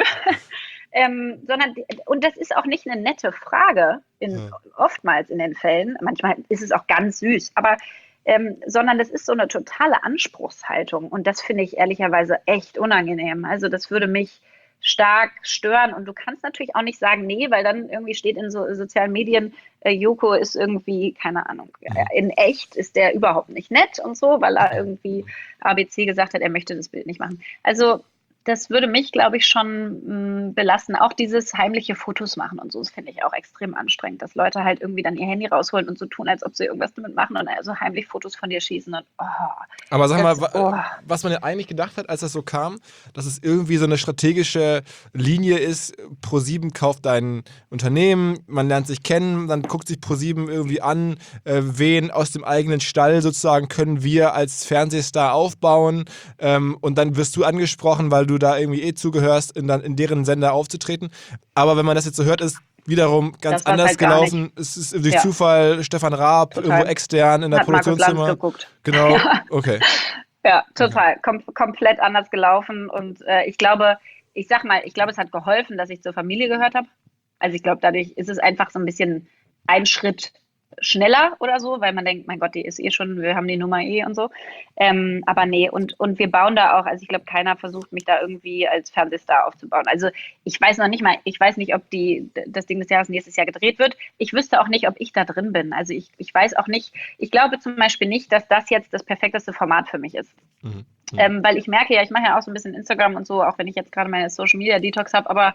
Sondern, und das ist auch nicht eine nette Frage, oftmals in den Fällen, manchmal ist es auch ganz süß, aber sondern das ist so eine totale Anspruchshaltung und das finde ich ehrlicherweise echt unangenehm. Also das würde mich stark stören und du kannst natürlich auch nicht sagen, nee, weil dann irgendwie steht in so sozialen Medien, Joko ist irgendwie, keine Ahnung, in echt ist der überhaupt nicht nett und so, weil er irgendwie ABC gesagt hat, er möchte das Bild nicht machen. Also das würde mich, glaube ich, schon belasten. Auch dieses heimliche Fotos machen und so, das finde ich auch extrem anstrengend, dass Leute halt irgendwie dann ihr Handy rausholen und so tun, als ob sie irgendwas damit machen und also heimlich Fotos von dir schießen. Und, aber sag mal, was man ja eigentlich gedacht hat, als das so kam, dass es irgendwie so eine strategische Linie ist, ProSieben kauft dein Unternehmen, man lernt sich kennen, dann guckt sich ProSieben irgendwie an, wen aus dem eigenen Stall sozusagen können wir als Fernsehstar aufbauen und dann wirst du angesprochen, weil du da irgendwie zugehörst, in deren Sender aufzutreten. Aber wenn man das jetzt so hört, ist wiederum ganz anders halt gelaufen. Es ist durch Zufall Stefan Raab irgendwo extern in der Produktionszimmer. Geguckt. Genau, okay. Ja, total. Komplett anders gelaufen. Und ich glaube, es hat geholfen, dass ich zur Familie gehört habe. Also ich glaube, dadurch ist es einfach so ein bisschen ein Schritt schneller oder so, weil man denkt, mein Gott, die ist schon, wir haben die Nummer und so. Aber nee, und wir bauen da auch, also ich glaube, keiner versucht, mich da irgendwie als Fernsehstar aufzubauen. Also ich weiß nicht, ob das Ding des Jahres nächstes Jahr gedreht wird. Ich wüsste auch nicht, ob ich da drin bin. Also ich weiß auch nicht, ich glaube zum Beispiel nicht, dass das jetzt das perfekteste Format für mich ist. Weil ich merke ja, ich mache ja auch so ein bisschen Instagram und so, auch wenn ich jetzt gerade meine Social Media Detox habe, aber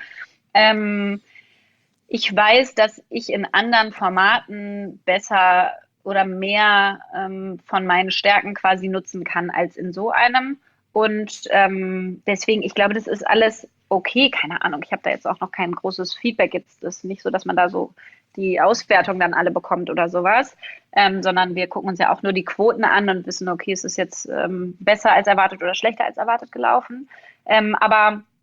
ich weiß, dass ich in anderen Formaten besser oder mehr von meinen Stärken quasi nutzen kann als in so einem. Und deswegen, ich glaube, das ist alles okay. Keine Ahnung, ich habe da jetzt auch noch kein großes Feedback. Jetzt ist nicht so, dass man da so die Auswertung dann alle bekommt oder sowas, sondern wir gucken uns ja auch nur die Quoten an und wissen, okay, es ist jetzt besser als erwartet oder schlechter als erwartet gelaufen. Aber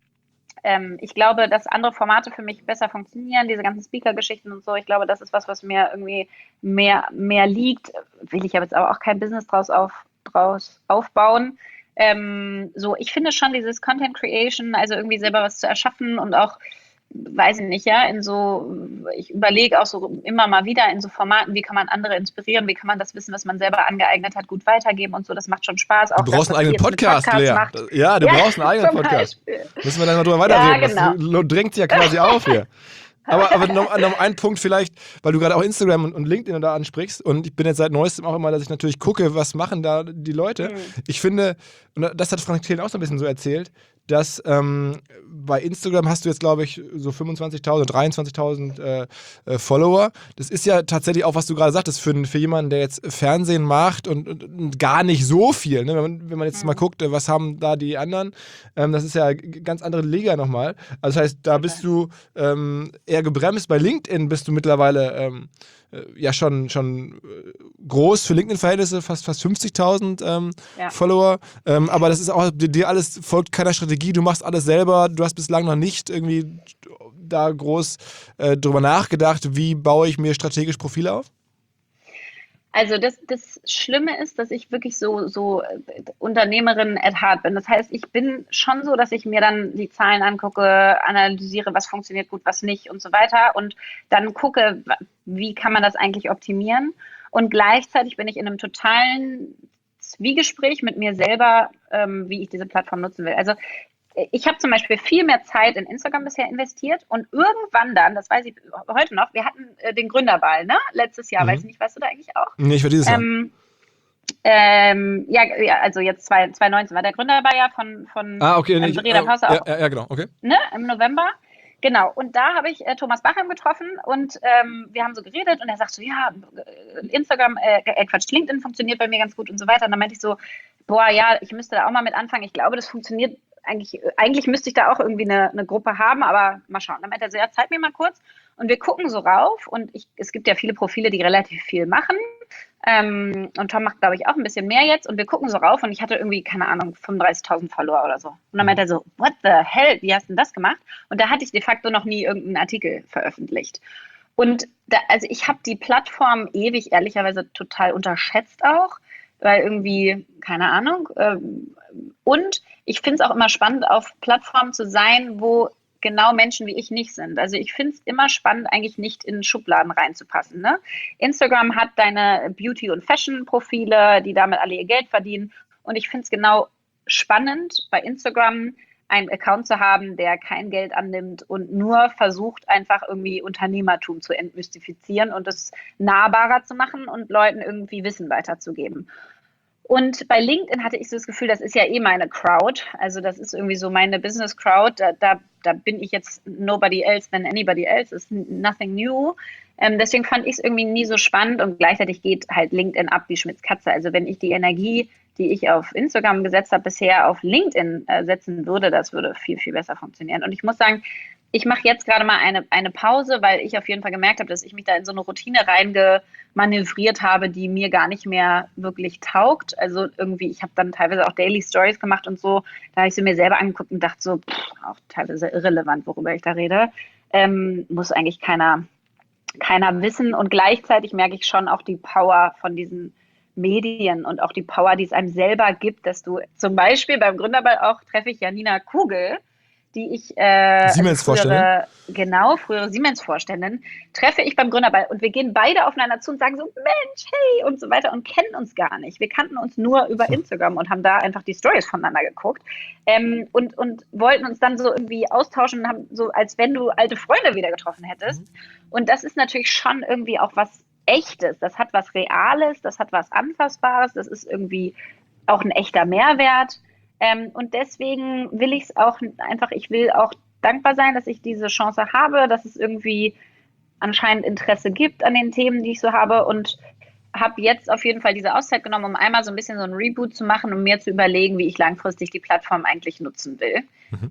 Ich glaube, dass andere Formate für mich besser funktionieren, diese ganzen Speaker-Geschichten und so. Ich glaube, das ist was mir irgendwie mehr liegt. Will ich aber jetzt aber auch kein Business draus aufbauen. So, ich finde schon dieses Content Creation, also irgendwie selber was zu erschaffen und auch, weiß ich nicht, ja, ich überlege auch so immer mal wieder in so Formaten, wie kann man andere inspirieren, wie kann man das Wissen, was man selber angeeignet hat, gut weitergeben und so, das macht schon Spaß. Auch Du brauchst das, einen eigenen Podcast, Lea. Ja, du brauchst einen eigenen Podcast. Beispiel. Müssen wir dann mal drüber weiterreden. Ja, genau. Das drängt sich ja quasi auf hier. Aber noch einen Punkt vielleicht, weil du gerade auch Instagram und LinkedIn da ansprichst und ich bin jetzt seit Neuestem auch immer, dass ich natürlich gucke, was machen da die Leute. Ich finde, und das hat Frank Thelen auch so ein bisschen so erzählt, dass bei Instagram hast du jetzt, glaube ich, so 25.000, 23.000 Follower. Das ist ja tatsächlich auch, was du gerade sagtest, für jemanden, der jetzt Fernsehen macht und gar nicht so viel. Ne? Wenn man jetzt mal guckt, was haben da die anderen, das ist ja eine ganz andere Liga nochmal. Also das heißt, da bist du eher gebremst. Bei LinkedIn bist du mittlerweile ja schon groß für LinkedIn-Verhältnisse, fast 50.000 Follower. Aber das ist auch, dir alles folgt keiner Strategie, du machst alles selber, du hast bislang noch nicht irgendwie da groß drüber nachgedacht, wie baue ich mir strategisch Profile auf? Also das Schlimme ist, dass ich wirklich so Unternehmerin at heart bin. Das heißt, ich bin schon so, dass ich mir dann die Zahlen angucke, analysiere, was funktioniert gut, was nicht und so weiter und dann gucke, wie kann man das eigentlich optimieren. Und gleichzeitig bin ich in einem totalen Zwiegespräch mit mir selber, wie ich diese Plattform nutzen will. Also ich habe zum Beispiel viel mehr Zeit in Instagram bisher investiert und irgendwann dann, das weiß ich heute noch, wir hatten den Gründerball, ne? Letztes Jahr, weiß ich nicht, weißt du da eigentlich auch? Nee, ich war dieses Jahr. Ja, also jetzt 2019 war der Gründerball ja von okay, Verena Pauster auch. Ja, genau, okay. Ne? Im November. Genau, und da habe ich Thomas Bachem getroffen und wir haben so geredet und er sagt so, ja, Instagram, LinkedIn funktioniert bei mir ganz gut und so weiter. Und dann meinte ich so, boah, ja, ich müsste da auch mal mit anfangen. Ich glaube, das funktioniert eigentlich müsste ich da auch irgendwie eine Gruppe haben, aber mal schauen. Dann meinte er so, ja, zeig mir mal kurz. Und wir gucken so rauf und es gibt ja viele Profile, die relativ viel machen. Und Tom macht, glaube ich, auch ein bisschen mehr jetzt. Und wir gucken so rauf und ich hatte irgendwie, keine Ahnung, 35.000 Follower oder so. Und dann meinte er so, what the hell, wie hast du denn das gemacht? Und da hatte ich de facto noch nie irgendeinen Artikel veröffentlicht. Und also ich habe die Plattform ewig, ehrlicherweise, total unterschätzt auch, weil irgendwie, keine Ahnung. Und ich finde es auch immer spannend, auf Plattformen zu sein, wo genau Menschen wie ich nicht sind. Also ich finde es immer spannend, eigentlich nicht in Schubladen reinzupassen. Ne? Instagram hat deine Beauty- und Fashion-Profile, die damit alle ihr Geld verdienen. Und ich finde es genau spannend, bei Instagram einen Account zu haben, der kein Geld annimmt und nur versucht, einfach irgendwie Unternehmertum zu entmystifizieren und es nahbarer zu machen und Leuten irgendwie Wissen weiterzugeben. Und bei LinkedIn hatte ich so das Gefühl, das ist ja eh meine Crowd. Also das ist irgendwie so meine Business Crowd. Da bin ich jetzt nobody else than anybody else. It's nothing new. Deswegen fand ich es irgendwie nie so spannend und gleichzeitig geht halt LinkedIn ab wie Schmitz Katze. Also wenn ich die Energie, die ich auf Instagram gesetzt habe, bisher auf LinkedIn setzen würde, das würde viel, viel besser funktionieren. Und ich muss sagen, ich mache jetzt gerade mal eine Pause, weil ich auf jeden Fall gemerkt habe, dass ich mich da in so eine Routine reingemanövriert habe, die mir gar nicht mehr wirklich taugt. Also irgendwie, ich habe dann teilweise auch Daily Stories gemacht und so. Da habe ich sie mir selber angeguckt und dachte so, auch teilweise irrelevant, worüber ich da rede. Muss eigentlich keiner wissen. Und gleichzeitig merke ich schon auch die Power von diesen Medien und auch die Power, die es einem selber gibt, dass du zum Beispiel beim Gründerball auch treffe ich Janina Kugel, die ich Siemens-Vorständin. Frühere Siemens-Vorständin, treffe ich beim Gründerball und wir gehen beide aufeinander zu und sagen so, Mensch, hey und so weiter und kennen uns gar nicht. Wir kannten uns nur über Instagram und haben da einfach die Stories voneinander geguckt und wollten uns dann so irgendwie austauschen und haben so, als wenn du alte Freunde wieder getroffen hättest. Und das ist natürlich schon irgendwie auch was Echtes. Das hat was Reales, das hat was Anfassbares, das ist irgendwie auch ein echter Mehrwert. Und deswegen will ich es auch einfach, ich will auch dankbar sein, dass ich diese Chance habe, dass es irgendwie anscheinend Interesse gibt an den Themen, die ich so habe und habe jetzt auf jeden Fall diese Auszeit genommen, um einmal so ein bisschen so ein Reboot zu machen, um mir zu überlegen, wie ich langfristig die Plattform eigentlich nutzen will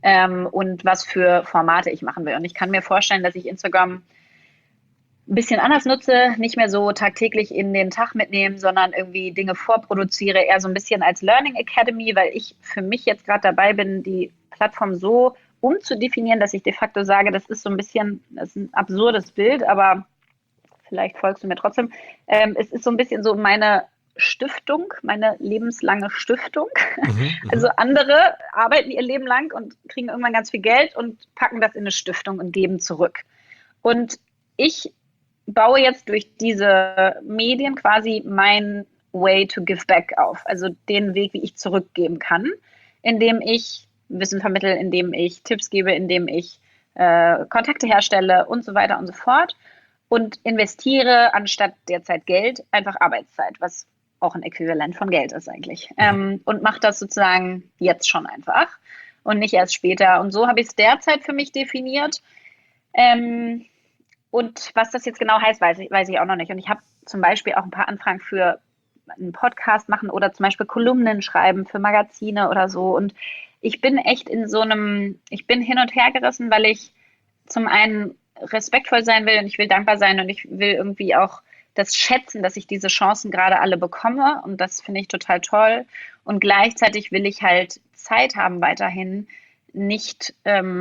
und was für Formate ich machen will. Und ich kann mir vorstellen, dass ich Instagram ein bisschen anders nutze, nicht mehr so tagtäglich in den Tag mitnehmen, sondern irgendwie Dinge vorproduziere, eher so ein bisschen als Learning Academy, weil ich für mich jetzt gerade dabei bin, die Plattform so umzudefinieren, dass ich de facto sage, das ist ein absurdes Bild, aber vielleicht folgst du mir trotzdem. Es ist so ein bisschen so meine Stiftung, meine lebenslange Stiftung. Also andere arbeiten ihr Leben lang und kriegen irgendwann ganz viel Geld und packen das in eine Stiftung und geben zurück. Und ich baue jetzt durch diese Medien quasi mein Way to give back auf, also den Weg, wie ich zurückgeben kann, indem ich Wissen vermittle, indem ich Tipps gebe, indem ich Kontakte herstelle und so weiter und so fort und investiere anstatt derzeit Geld einfach Arbeitszeit, was auch ein Äquivalent von Geld ist eigentlich. Und mache das sozusagen jetzt schon einfach und nicht erst später. Und so habe ich es derzeit für mich definiert. Und was das jetzt genau heißt, weiß ich auch noch nicht. Und ich habe zum Beispiel auch ein paar Anfragen für einen Podcast machen oder zum Beispiel Kolumnen schreiben für Magazine oder so. Und ich bin echt ich bin hin und her gerissen, weil ich zum einen respektvoll sein will und ich will dankbar sein und ich will irgendwie auch das schätzen, dass ich diese Chancen gerade alle bekomme und das finde ich total toll. Und gleichzeitig will ich halt Zeit haben, weiterhin nicht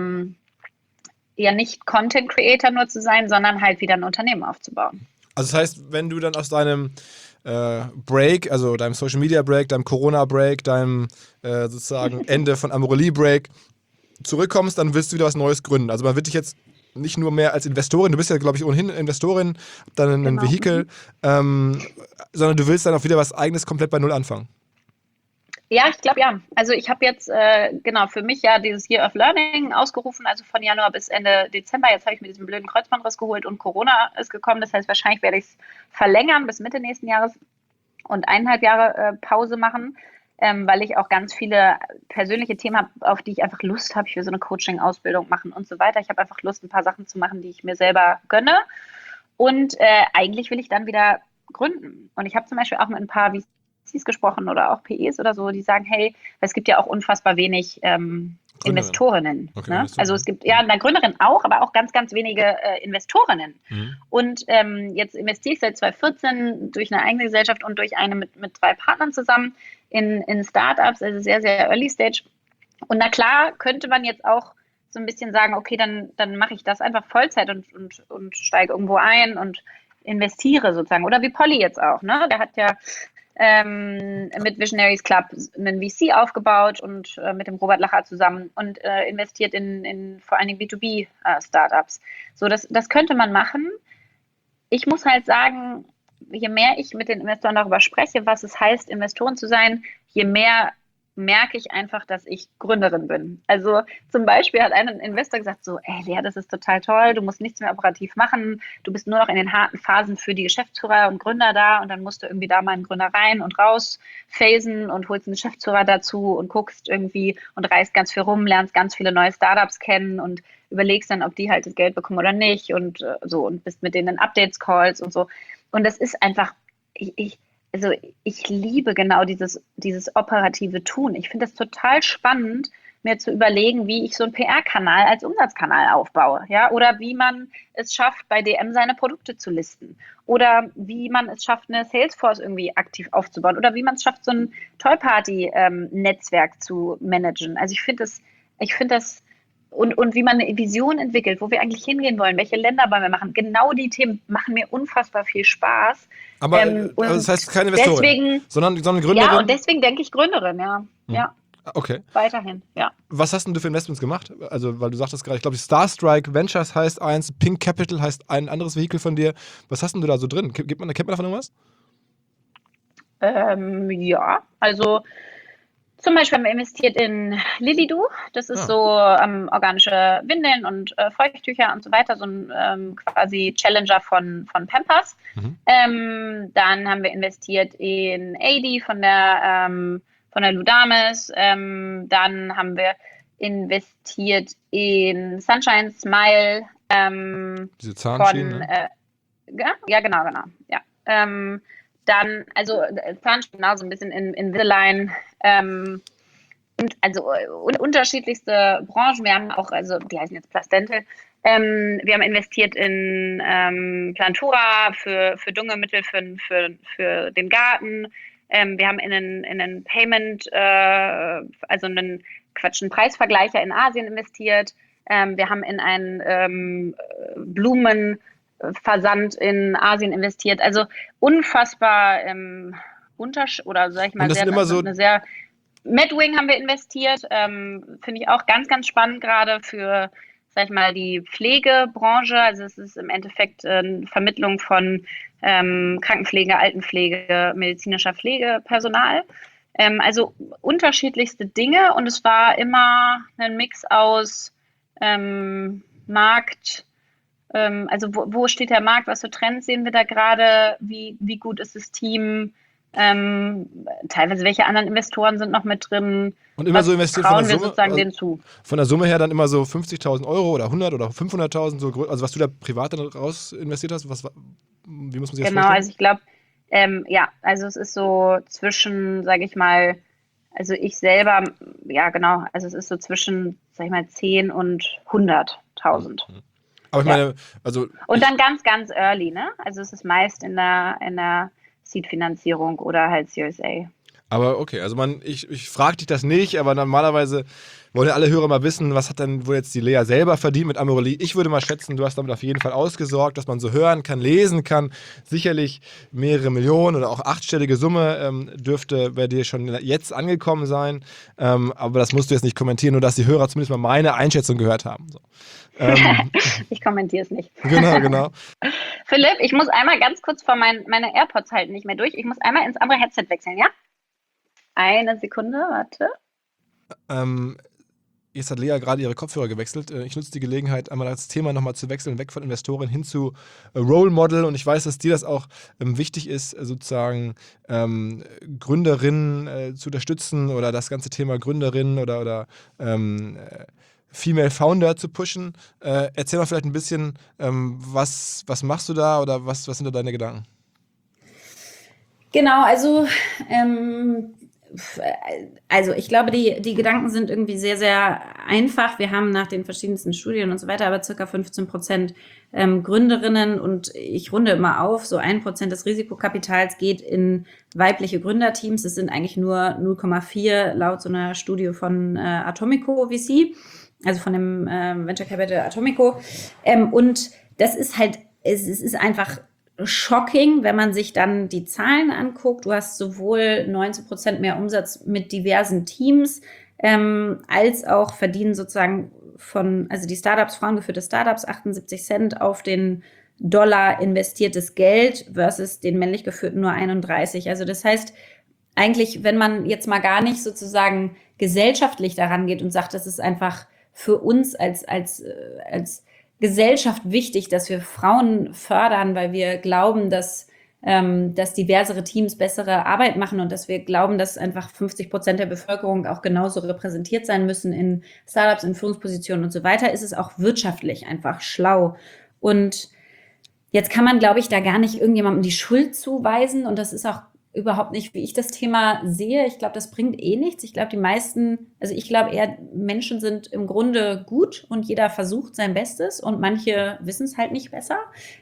Content Creator nur zu sein, sondern halt wieder ein Unternehmen aufzubauen. Also das heißt, wenn du dann aus deinem Break, also deinem Social Media Break, deinem Corona Break, deinem sozusagen Ende von Amorelie Break zurückkommst, dann willst du wieder was Neues gründen. Also man wird dich jetzt nicht nur mehr als Investorin, du bist ja, glaube ich, ohnehin Investorin, dann ein Vehikel, sondern du willst dann auch wieder was Eigenes komplett bei Null anfangen. Ja, ich glaube ja. Also ich habe jetzt für mich ja dieses Year of Learning ausgerufen, also von Januar bis Ende Dezember. Jetzt habe ich mir diesen blöden Kreuzbandriss geholt und Corona ist gekommen. Das heißt, wahrscheinlich werde ich es verlängern bis Mitte nächsten Jahres und 1,5 Jahre Pause machen, weil ich auch ganz viele persönliche Themen habe, auf die ich einfach Lust habe. Ich will so eine Coaching-Ausbildung machen und so weiter. Ich habe einfach Lust, ein paar Sachen zu machen, die ich mir selber gönne. Und eigentlich will ich dann wieder gründen. Und ich habe zum Beispiel auch mit ein paar VCs gesprochen oder auch PEs oder so, die sagen, hey, es gibt ja auch unfassbar wenig Investorinnen. Okay, ne? Also es gibt ja eine Gründerin auch, aber auch ganz, ganz wenige Investorinnen. Und jetzt investiere ich seit 2014 durch eine eigene Gesellschaft und durch eine mit 3 Partnern zusammen in Startups, also sehr, sehr Early Stage. Und na klar, könnte man jetzt auch so ein bisschen sagen, okay, dann mache ich das einfach Vollzeit und steige irgendwo ein und investiere sozusagen. Oder wie Polly jetzt auch, ne? Der hat ja mit Visionaries Club einen VC aufgebaut und mit dem Robert Lacher zusammen und investiert in vor allen Dingen B2B-Startups. So, das könnte man machen. Ich muss halt sagen, je mehr ich mit den Investoren darüber spreche, was es heißt, Investoren zu sein, je mehr merke ich einfach, dass ich Gründerin bin. Also zum Beispiel hat ein Investor gesagt so, ey Lea, das ist total toll, du musst nichts mehr operativ machen, du bist nur noch in den harten Phasen für die Geschäftsführer und Gründer da und dann musst du irgendwie da mal einen Gründer rein und raus phasen und holst einen Geschäftsführer dazu und guckst irgendwie und reist ganz viel rum, lernst ganz viele neue Startups kennen und überlegst dann, ob die halt das Geld bekommen oder nicht und so und bist mit denen in Updates-Calls und so. Und das ist einfach, ich liebe genau dieses operative Tun. Ich finde es total spannend, mir zu überlegen, wie ich so einen PR-Kanal als Umsatzkanal aufbaue, ja, oder wie man es schafft, bei DM seine Produkte zu listen oder wie man es schafft, eine Salesforce irgendwie aktiv aufzubauen oder wie man es schafft, so ein Toy-Party-Netzwerk zu managen. Also ich finde das und wie man eine Vision entwickelt, wo wir eigentlich hingehen wollen, welche Länder wollen wir machen. Genau die Themen machen mir unfassbar viel Spaß. Aber also das heißt keine Investorin, sondern Gründerin? Ja, und deswegen denke ich Gründerin, ja. Ja. Okay. Weiterhin, ja. Was hast denn du für Investments gemacht? Also, weil du sagtest gerade, ich glaube, Starstrike Ventures heißt eins, Pink Capital heißt ein anderes Vehikel von dir. Was hast denn du da so drin? Kennt man davon irgendwas? Ja, also zum Beispiel haben wir investiert in Lilido. Das ist so organische Windeln und Feuchttücher und so weiter, so ein quasi Challenger von Pampers. Dann haben wir investiert in AD von der Ludamis. Dann haben wir investiert in Sunshine Smile. Diese Zahnschienen, ne? Ja, genau. Ja. Dann, also Zahnspiel, genau, so ein bisschen in Invisalign. Und also unterschiedlichste Branchen. Wir haben auch, also die heißen jetzt Plasdental. Wir haben investiert in Plantura für Düngemittel für den Garten. Wir haben in einen Payment, also einen einen Preisvergleicher in Asien investiert. Wir haben in einen Blumenversand in Asien investiert. Also unfassbar oder sag ich mal, Und das sind immer so, eine sehr Medwing haben wir investiert. Finde ich auch ganz, ganz spannend gerade für, sag ich mal, die Pflegebranche. Also es ist im Endeffekt Vermittlung von Krankenpflege, Altenpflege, medizinischer Pflegepersonal. Also unterschiedlichste Dinge und es war immer ein Mix aus Markt, also wo steht der Markt, was für Trends sehen wir da gerade, wie gut ist das Team, teilweise welche anderen Investoren sind noch mit drin, und immer so investiert von trauen der wir Summe, sozusagen also denen zu. von der Summe her dann immer so 50.000 Euro oder 100 oder 500.000, so, also was du da privat dann raus investiert hast, wie muss man sich das Genau, vorstellen? also ich glaube, ja, also es ist so zwischen, sage ich mal, also ich selber, ja genau, also es ist so zwischen, sag ich mal, 10 und 100.000. Aber ich Ja. meine, also Und dann ganz, ganz early, ne? Also es ist meist in der Seed-Finanzierung oder halt Series A. aber okay, also ich frage dich das nicht, aber normalerweise wollen ja alle Hörer mal wissen, was hat denn wohl jetzt die Lea selber verdient mit Amorelie. Ich würde mal schätzen, du hast damit auf jeden Fall ausgesorgt, dass man so hören kann, lesen kann. Sicherlich mehrere Millionen oder auch achtstellige Summe dürfte bei dir schon jetzt angekommen sein. Aber das musst du jetzt nicht kommentieren, nur dass die Hörer zumindest mal meine Einschätzung gehört haben. So. Ich kommentiere es nicht. Genau. Philipp, ich muss einmal ganz kurz vor meine AirPods halten nicht mehr durch. Ich muss einmal ins andere Headset wechseln, ja? Eine Sekunde, warte. Jetzt hat Lea gerade ihre Kopfhörer gewechselt. Ich nutze die Gelegenheit, einmal das Thema nochmal zu wechseln, weg von Investoren hin zu Role Model. Und ich weiß, dass dir das auch wichtig ist, sozusagen Gründerinnen zu unterstützen oder das ganze Thema Gründerinnen oder Female Founder zu pushen. Erzähl mal vielleicht ein bisschen, was machst du da oder was sind da deine Gedanken? Genau, also ich glaube, die Gedanken sind irgendwie sehr, sehr einfach. Wir haben nach den verschiedensten Studien und so weiter aber ca. 15% Gründerinnen und ich runde immer auf, so 1% des Risikokapitals geht in weibliche Gründerteams. Es sind eigentlich nur 0,4 laut so einer Studie von Atomico VC, also von dem Venture Capital Atomico. Und das ist halt, es ist einfach shocking, wenn man sich dann die Zahlen anguckt. Du hast sowohl 19% mehr Umsatz mit diversen Teams, als auch verdienen sozusagen also die Startups, frauengeführte Startups, 78 Cent auf den Dollar investiertes Geld versus den männlich geführten nur 31. Also das heißt, eigentlich, wenn man jetzt mal gar nicht sozusagen gesellschaftlich daran geht und sagt, das ist einfach für uns als Gesellschaft wichtig, dass wir Frauen fördern, weil wir glauben, dass diversere Teams bessere Arbeit machen und dass wir glauben, dass einfach 50% der Bevölkerung auch genauso repräsentiert sein müssen in Startups, in Führungspositionen und so weiter, ist es auch wirtschaftlich einfach schlau. Und jetzt kann man, glaube ich, da gar nicht irgendjemandem die Schuld zuweisen und das ist auch überhaupt nicht, wie ich das Thema sehe. Ich glaube, das bringt eh nichts. Ich glaube, ich glaube eher, Menschen sind im Grunde gut und jeder versucht sein Bestes und manche wissen es halt nicht besser.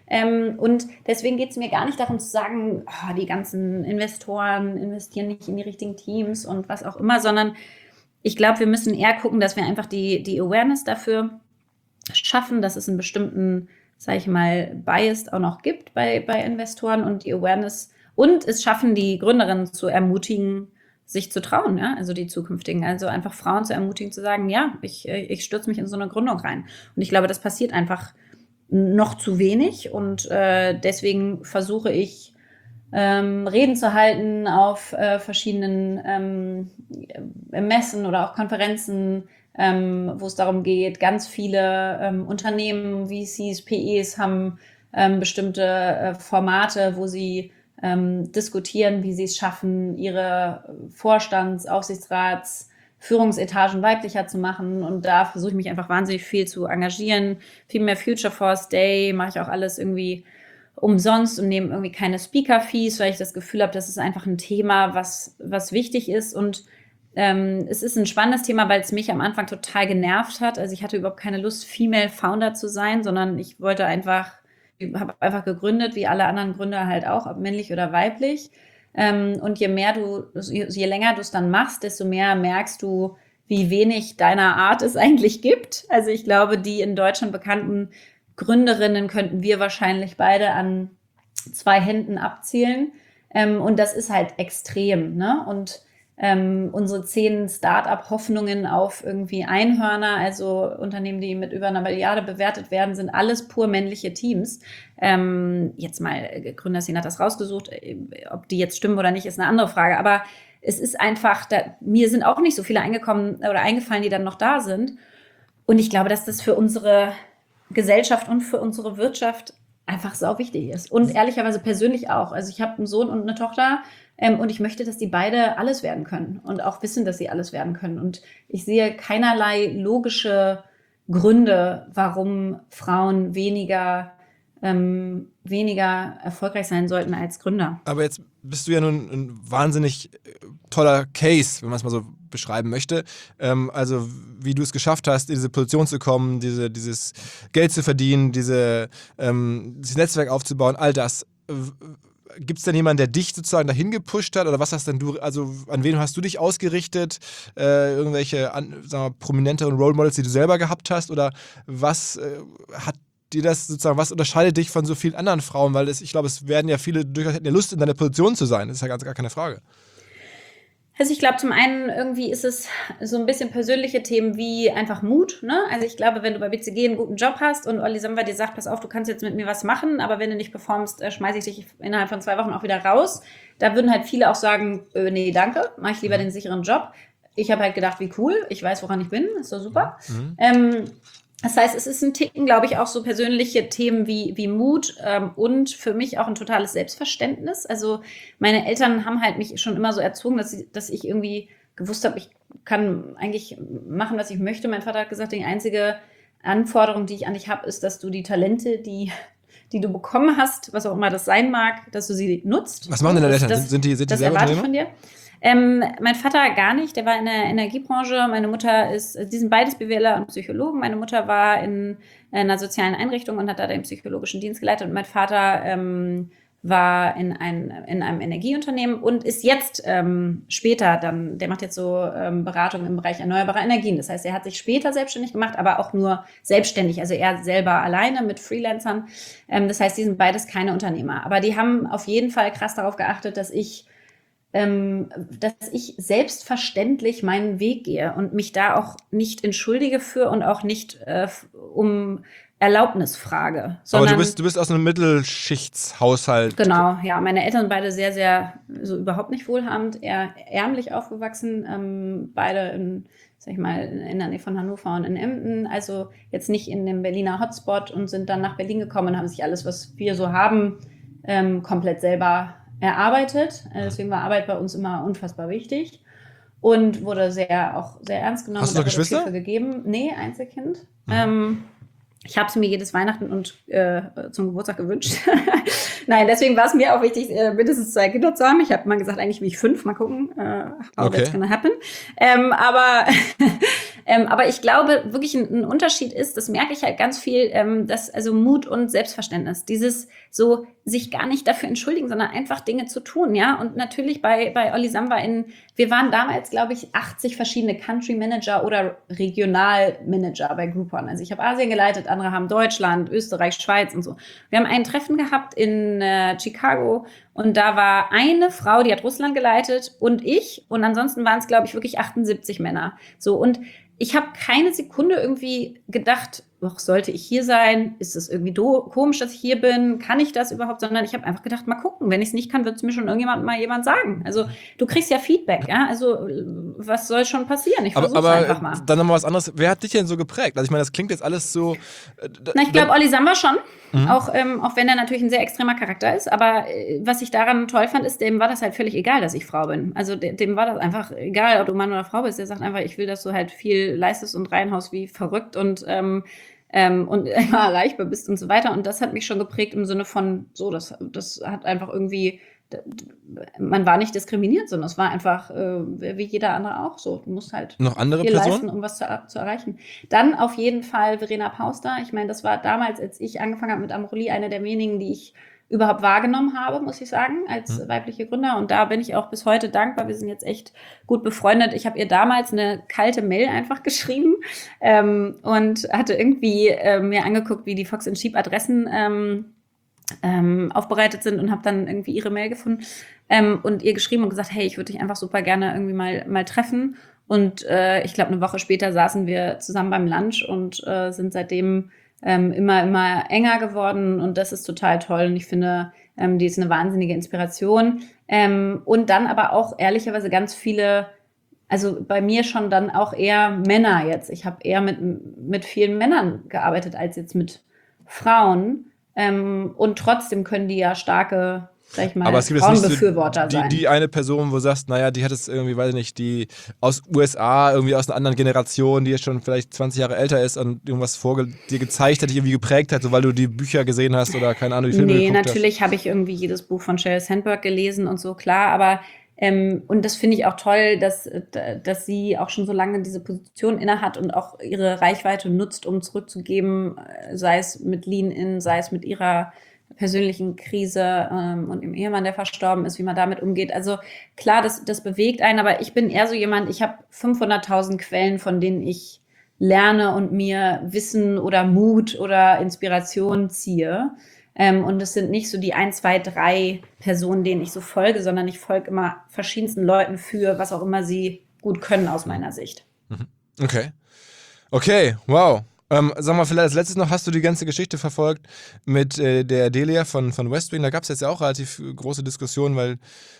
Und deswegen geht es mir gar nicht darum zu sagen, die ganzen Investoren investieren nicht in die richtigen Teams und was auch immer, sondern ich glaube, wir müssen eher gucken, dass wir einfach die Awareness dafür schaffen, dass es einen bestimmten, sage ich mal, Bias auch noch gibt bei Investoren und die Awareness und es schaffen, die Gründerinnen zu ermutigen, sich zu trauen, ja, also die zukünftigen, also einfach Frauen zu ermutigen, zu sagen, ja, ich stürze mich in so eine Gründung rein. Und ich glaube, das passiert einfach noch zu wenig und deswegen versuche ich, Reden zu halten auf verschiedenen Messen oder auch Konferenzen, wo es darum geht, ganz viele Unternehmen, VCs, PEs haben bestimmte Formate, wo sie diskutieren, wie sie es schaffen, ihre Vorstands-, Aufsichtsrats-, Führungsetagen weiblicher zu machen. Und da versuche ich mich einfach wahnsinnig viel zu engagieren. Viel mehr Future Force Day mache ich auch alles irgendwie umsonst und nehme irgendwie keine Speaker-Fees, weil ich das Gefühl habe, das ist einfach ein Thema, was wichtig ist. Und es ist ein spannendes Thema, weil es mich am Anfang total genervt hat. Also ich hatte überhaupt keine Lust, Female Founder zu sein, sondern ich habe einfach gegründet, wie alle anderen Gründer halt auch, ob männlich oder weiblich. Und je länger du es dann machst, desto mehr merkst du, wie wenig deiner Art es eigentlich gibt. Also ich glaube, die in Deutschland bekannten Gründerinnen könnten wir wahrscheinlich beide an 2 Händen abzählen. Und das ist halt extrem, ne? Und unsere 10 Start-up-Hoffnungen auf irgendwie Einhörner, also Unternehmen, die mit über 1 Milliarde bewertet werden, sind alles pur männliche Teams. Jetzt mal, Gründerszene hat das rausgesucht, ob die jetzt stimmen oder nicht, ist eine andere Frage. Aber es ist einfach, mir sind auch nicht so viele eingekommen oder eingefallen, die dann noch da sind. Und ich glaube, dass das für unsere Gesellschaft und für unsere Wirtschaft einfach sau wichtig ist. Und ehrlicherweise persönlich auch. Also ich habe einen Sohn und eine Tochter, und ich möchte, dass die beide alles werden können und auch wissen, dass sie alles werden können. Und ich sehe keinerlei logische Gründe, warum Frauen weniger erfolgreich sein sollten als Gründer. Aber jetzt bist du ja nun ein wahnsinnig toller Case, wenn man es mal so beschreiben möchte. Also wie du es geschafft hast, in diese Position zu kommen, dieses Geld zu verdienen, dieses Netzwerk aufzubauen, all das. Gibt es denn jemanden, der dich sozusagen dahin gepusht hat? Oder was hast denn du, also an wen hast du dich ausgerichtet? Irgendwelche sagen wir, prominenteren Role Models, die du selber gehabt hast? Oder was hat dir das sozusagen, was unterscheidet dich von so vielen anderen Frauen? Weil ich glaube, es werden ja viele durchaus hätten ja Lust, in deiner Position zu sein. Das ist ja ganz gar keine Frage. Also ich glaube, zum einen irgendwie ist es so ein bisschen persönliche Themen wie einfach Mut, ne? Also ich glaube, wenn du bei BCG einen guten Job hast und Olli Samba dir sagt, pass auf, du kannst jetzt mit mir was machen, aber wenn du nicht performst, schmeiße ich dich innerhalb von 2 Wochen auch wieder raus. Da würden halt viele auch sagen, nee, danke, mache ich lieber den sicheren Job. Ich habe halt gedacht, wie cool, ich weiß, woran ich bin, ist doch super. Das heißt, es ist ein Ticken, glaube ich, auch so persönliche Themen wie Mut und für mich auch ein totales Selbstverständnis. Also meine Eltern haben halt mich schon immer so erzogen, dass ich irgendwie gewusst habe, ich kann eigentlich machen, was ich möchte. Mein Vater hat gesagt, die einzige Anforderung, die ich an dich habe, ist, dass du die Talente, die du bekommen hast, was auch immer das sein mag, dass du sie nutzt. Was machen denn deine Eltern? Sind die das selber erwarte ich Unternehmer? von dir. Mein Vater gar nicht, der war in der Energiebranche. Meine Mutter die sind beides BWLer und Psychologen. Meine Mutter war in einer sozialen Einrichtung und hat da den psychologischen Dienst geleitet. Und mein Vater war in einem Energieunternehmen und ist jetzt später dann, der macht jetzt so Beratung im Bereich erneuerbarer Energien. Das heißt, er hat sich später selbstständig gemacht, aber auch nur selbstständig. Also er selber alleine mit Freelancern. Das heißt, die sind beides keine Unternehmer. Aber die haben auf jeden Fall krass darauf geachtet, dass ich selbstverständlich meinen Weg gehe und mich da auch nicht entschuldige für und auch nicht um Erlaubnis frage. Aber du bist aus einem Mittelschichtshaushalt. Genau, ja. Meine Eltern sind beide sehr, sehr, so überhaupt nicht wohlhabend, eher ärmlich aufgewachsen. Beide sag ich mal, in der Nähe von Hannover und in Emden. Also jetzt nicht in dem Berliner Hotspot und sind dann nach Berlin gekommen und haben sich alles, was wir so haben, komplett selber erarbeitet. Deswegen war Arbeit bei uns immer unfassbar wichtig und wurde auch sehr ernst genommen. Hast du noch Geschwister? Viel für gegeben. Nee, Einzelkind. Ich habe es mir jedes Weihnachten und zum Geburtstag gewünscht. Nein, deswegen war es mir auch wichtig, mindestens 2 Kinder zu haben. Ich habe mal gesagt, eigentlich will ich 5. Mal gucken, how that's gonna happen. Aber ich glaube, wirklich ein Unterschied ist, das merke ich halt ganz viel, dass also Mut und Selbstverständnis, dieses so sich gar nicht dafür entschuldigen, sondern einfach Dinge zu tun, ja. Und natürlich bei Olli Samba wir waren damals, glaube ich, 80 verschiedene Country Manager oder Regionalmanager bei Groupon. Also ich habe Asien geleitet, andere haben Deutschland, Österreich, Schweiz und so. Wir haben ein Treffen gehabt in Chicago und da war eine Frau, die hat Russland geleitet und ich und ansonsten waren es, glaube ich, wirklich 78 Männer. So, und ich habe keine Sekunde irgendwie gedacht, sollte ich hier sein? Ist es irgendwie komisch, dass ich hier bin? Kann ich das überhaupt? Sondern ich habe einfach gedacht, mal gucken. Wenn ich es nicht kann, wird es mir schon jemand sagen. Also du kriegst ja Feedback, ja? Also was soll schon passieren? Ich versuche es einfach mal. Dann nochmal was anderes. Wer hat dich denn so geprägt? Also ich meine, das klingt jetzt alles so... Ich glaube, Olli Samba schon. Auch wenn er natürlich ein sehr extremer Charakter ist. Aber was ich daran toll fand, ist, dem war das halt völlig egal, dass ich Frau bin. Also dem war das einfach egal, ob du Mann oder Frau bist. Der sagt einfach, ich will, dass du halt viel leistest und reinhaust wie verrückt und immer erreichbar bist und so weiter. Und das hat mich schon geprägt im Sinne von, so, das hat einfach irgendwie, man war nicht diskriminiert, sondern es war einfach wie jeder andere auch so. Du musst halt noch andere viel Personen leisten, um was zu erreichen. Dann auf jeden Fall Verena Pauster. Ich meine, das war damals, als ich angefangen habe mit Amorelie, eine der wenigen, die ich überhaupt wahrgenommen habe, muss ich sagen, als weibliche Gründer. Und da bin ich auch bis heute dankbar. Wir sind jetzt echt gut befreundet. Ich habe ihr damals eine kalte Mail einfach geschrieben und hatte irgendwie mir angeguckt, wie die Fox & Sheep Adressen aufbereitet sind und habe dann irgendwie ihre Mail gefunden und ihr geschrieben und gesagt, hey, ich würde dich einfach super gerne irgendwie mal treffen. Und ich glaube, eine Woche später saßen wir zusammen beim Lunch und sind seitdem immer enger geworden. Und das ist total toll. Und ich finde, die ist eine wahnsinnige Inspiration. Und dann aber auch ehrlicherweise ganz viele, also bei mir schon dann auch eher Männer jetzt. Ich habe eher mit vielen Männern gearbeitet als jetzt mit Frauen. Und trotzdem können die ja starke, sag ich mal, aber es gibt Frauenbefürworter jetzt nicht sein. die eine Person, wo du sagst, naja, die hat es irgendwie, weiß ich nicht, die aus USA, irgendwie aus einer anderen Generation, die jetzt schon vielleicht 20 Jahre älter ist und irgendwas dir gezeigt hat, dich irgendwie geprägt hat, so weil du die Bücher gesehen hast oder keine Ahnung, die Filme geguckt hast. Natürlich habe ich irgendwie jedes Buch von Sheryl Sandberg gelesen und so, klar, aber und das finde ich auch toll, dass sie auch schon so lange diese Position innehat und auch ihre Reichweite nutzt, um zurückzugeben, sei es mit Lean-In, sei es mit ihrer persönlichen Krise und ihrem Ehemann, der verstorben ist, wie man damit umgeht. Also klar, das bewegt einen, aber ich bin eher so jemand, ich habe 500.000 Quellen, von denen ich lerne und mir Wissen oder Mut oder Inspiration ziehe. Und es sind nicht so die 1, 2, 3 Personen, denen ich so folge, sondern ich folge immer verschiedensten Leuten für, was auch immer sie gut können aus meiner Sicht. Okay, wow. Sag mal, vielleicht als letztes noch, hast du die ganze Geschichte verfolgt mit der Delia von West Wing? Da gab es jetzt ja auch relativ große Diskussionen, weil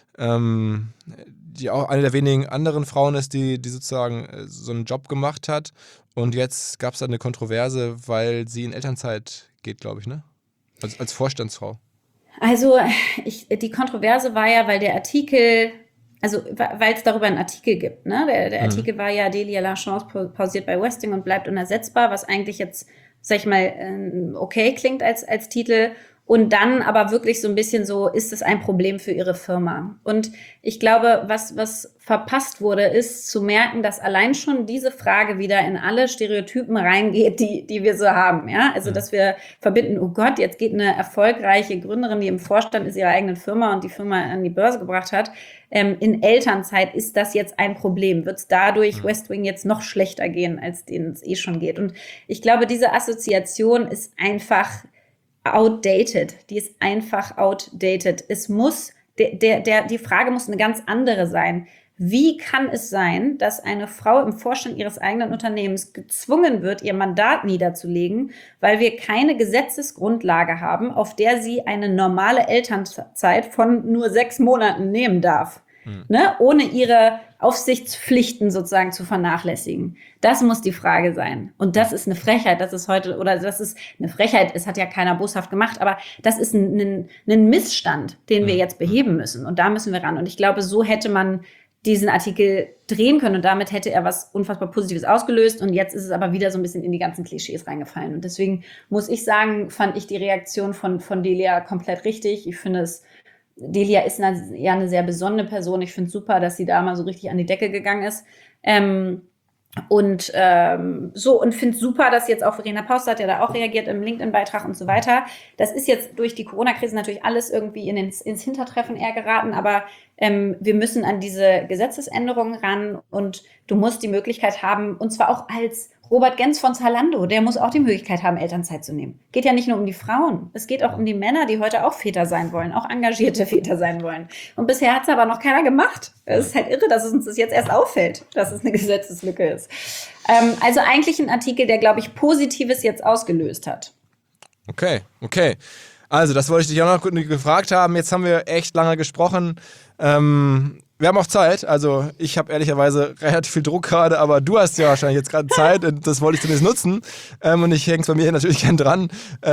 die auch eine der wenigen anderen Frauen ist, die sozusagen so einen Job gemacht hat. Und jetzt gab es da eine Kontroverse, weil sie in Elternzeit geht, glaube ich, ne? Als Vorstandsfrau. Also die Kontroverse war ja, weil der Artikel, also weil es darüber einen Artikel gibt, ne? Der Artikel war ja, Delia Lachance pausiert bei West Wing und bleibt unersetzbar, was eigentlich jetzt, sag ich mal, okay klingt als Titel. Und dann aber wirklich so ein bisschen so, ist es ein Problem für ihre Firma? Und ich glaube, was verpasst wurde, ist zu merken, dass allein schon diese Frage wieder in alle Stereotypen reingeht, die wir so haben. Ja? Also, dass wir verbinden, oh Gott, jetzt geht eine erfolgreiche Gründerin, die im Vorstand ist ihrer eigenen Firma und die Firma an die Börse gebracht hat, in Elternzeit ist das jetzt ein Problem. Wird es dadurch West Wing jetzt noch schlechter gehen, als denen es eh schon geht? Und ich glaube, diese Assoziation ist einfach outdated. Die ist einfach outdated. Es muss, die Frage muss eine ganz andere sein. Wie kann es sein, dass eine Frau im Vorstand ihres eigenen Unternehmens gezwungen wird, ihr Mandat niederzulegen, weil wir keine Gesetzesgrundlage haben, auf der sie eine normale Elternzeit von nur 6 Monaten nehmen darf? Ne? Ohne ihre Aufsichtspflichten sozusagen zu vernachlässigen. Das muss die Frage sein. Und das ist eine Frechheit, es hat ja keiner boshaft gemacht, aber das ist ein Missstand, den wir jetzt beheben müssen. Und da müssen wir ran. Und ich glaube, so hätte man diesen Artikel drehen können und damit hätte er was unfassbar Positives ausgelöst. Und jetzt ist es aber wieder so ein bisschen in die ganzen Klischees reingefallen. Und deswegen muss ich sagen, fand ich die Reaktion von Delia komplett richtig. Ich finde Delia ist ja eine sehr besondere Person. Ich finde es super, dass sie da mal so richtig an die Decke gegangen ist. Und finde es super, dass jetzt auch Verena Pauster hat ja da auch reagiert im LinkedIn-Beitrag und so weiter. Das ist jetzt durch die Corona-Krise natürlich alles irgendwie ins Hintertreffen eher geraten, aber wir müssen an diese Gesetzesänderungen ran und du musst die Möglichkeit haben, und zwar auch als Robert Gens von Zalando, der muss auch die Möglichkeit haben, Elternzeit zu nehmen. Geht ja nicht nur um die Frauen, es geht auch um die Männer, die heute auch Väter sein wollen, auch engagierte Väter sein wollen. Und bisher hat es aber noch keiner gemacht. Es ist halt irre, dass es uns das jetzt erst auffällt, dass es eine Gesetzeslücke ist. Also eigentlich ein Artikel, der, glaube ich, Positives jetzt ausgelöst hat. Okay. Also, das wollte ich dich auch noch gefragt haben. Jetzt haben wir echt lange gesprochen. Wir haben auch Zeit, also ich habe ehrlicherweise relativ viel Druck gerade, aber du hast ja wahrscheinlich jetzt gerade Zeit und das wollte ich zumindest nutzen und ich hänge es bei mir natürlich gern dran.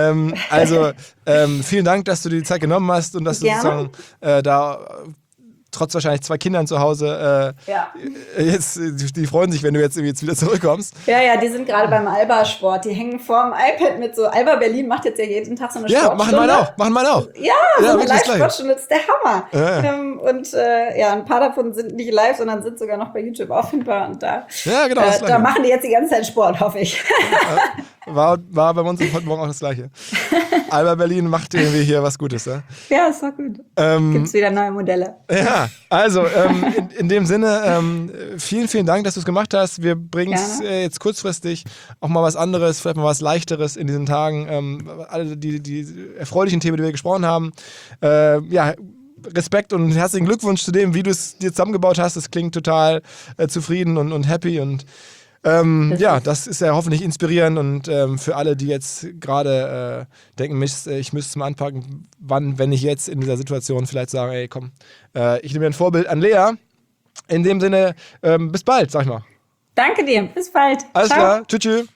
Vielen Dank, dass du dir die Zeit genommen hast und dass du sozusagen da trotz wahrscheinlich 2 Kindern zu Hause jetzt, die freuen sich, wenn du jetzt wieder zurückkommst. Ja, die sind gerade beim Alba-Sport. Die hängen vorm iPad mit so. Alba Berlin macht jetzt ja jeden Tag so eine Sportstunde. Ja, machen wir auch. Ja, so eine Live-Sportstunde, das ist der Hammer. Ja. Ein paar davon sind nicht live, sondern sind sogar noch bei YouTube auffindbar. Und da, genau, da machen die jetzt die ganze Zeit Sport, hoffe ich. War bei uns heute Morgen auch das Gleiche. Alba Berlin macht irgendwie hier was Gutes, ja? Ja, ist doch gut. Gibt's wieder neue Modelle. Ja, also in dem Sinne, vielen, vielen Dank, dass du es gemacht hast. Wir bringen es jetzt kurzfristig auch mal was anderes, vielleicht mal was Leichteres in diesen Tagen. Alle die erfreulichen Themen, die wir gesprochen haben. Respekt und herzlichen Glückwunsch zu dem, wie du es dir zusammengebaut hast. Es klingt total zufrieden und happy und das ist ja hoffentlich inspirierend und für alle, die jetzt gerade denken, ich müsste es mal anpacken, wenn ich jetzt in dieser Situation vielleicht sage, ey komm, ich nehme mir ein Vorbild an Lea. In dem Sinne, bis bald, sag ich mal. Danke dir, bis bald. Alles Ciao. klar, tschüss.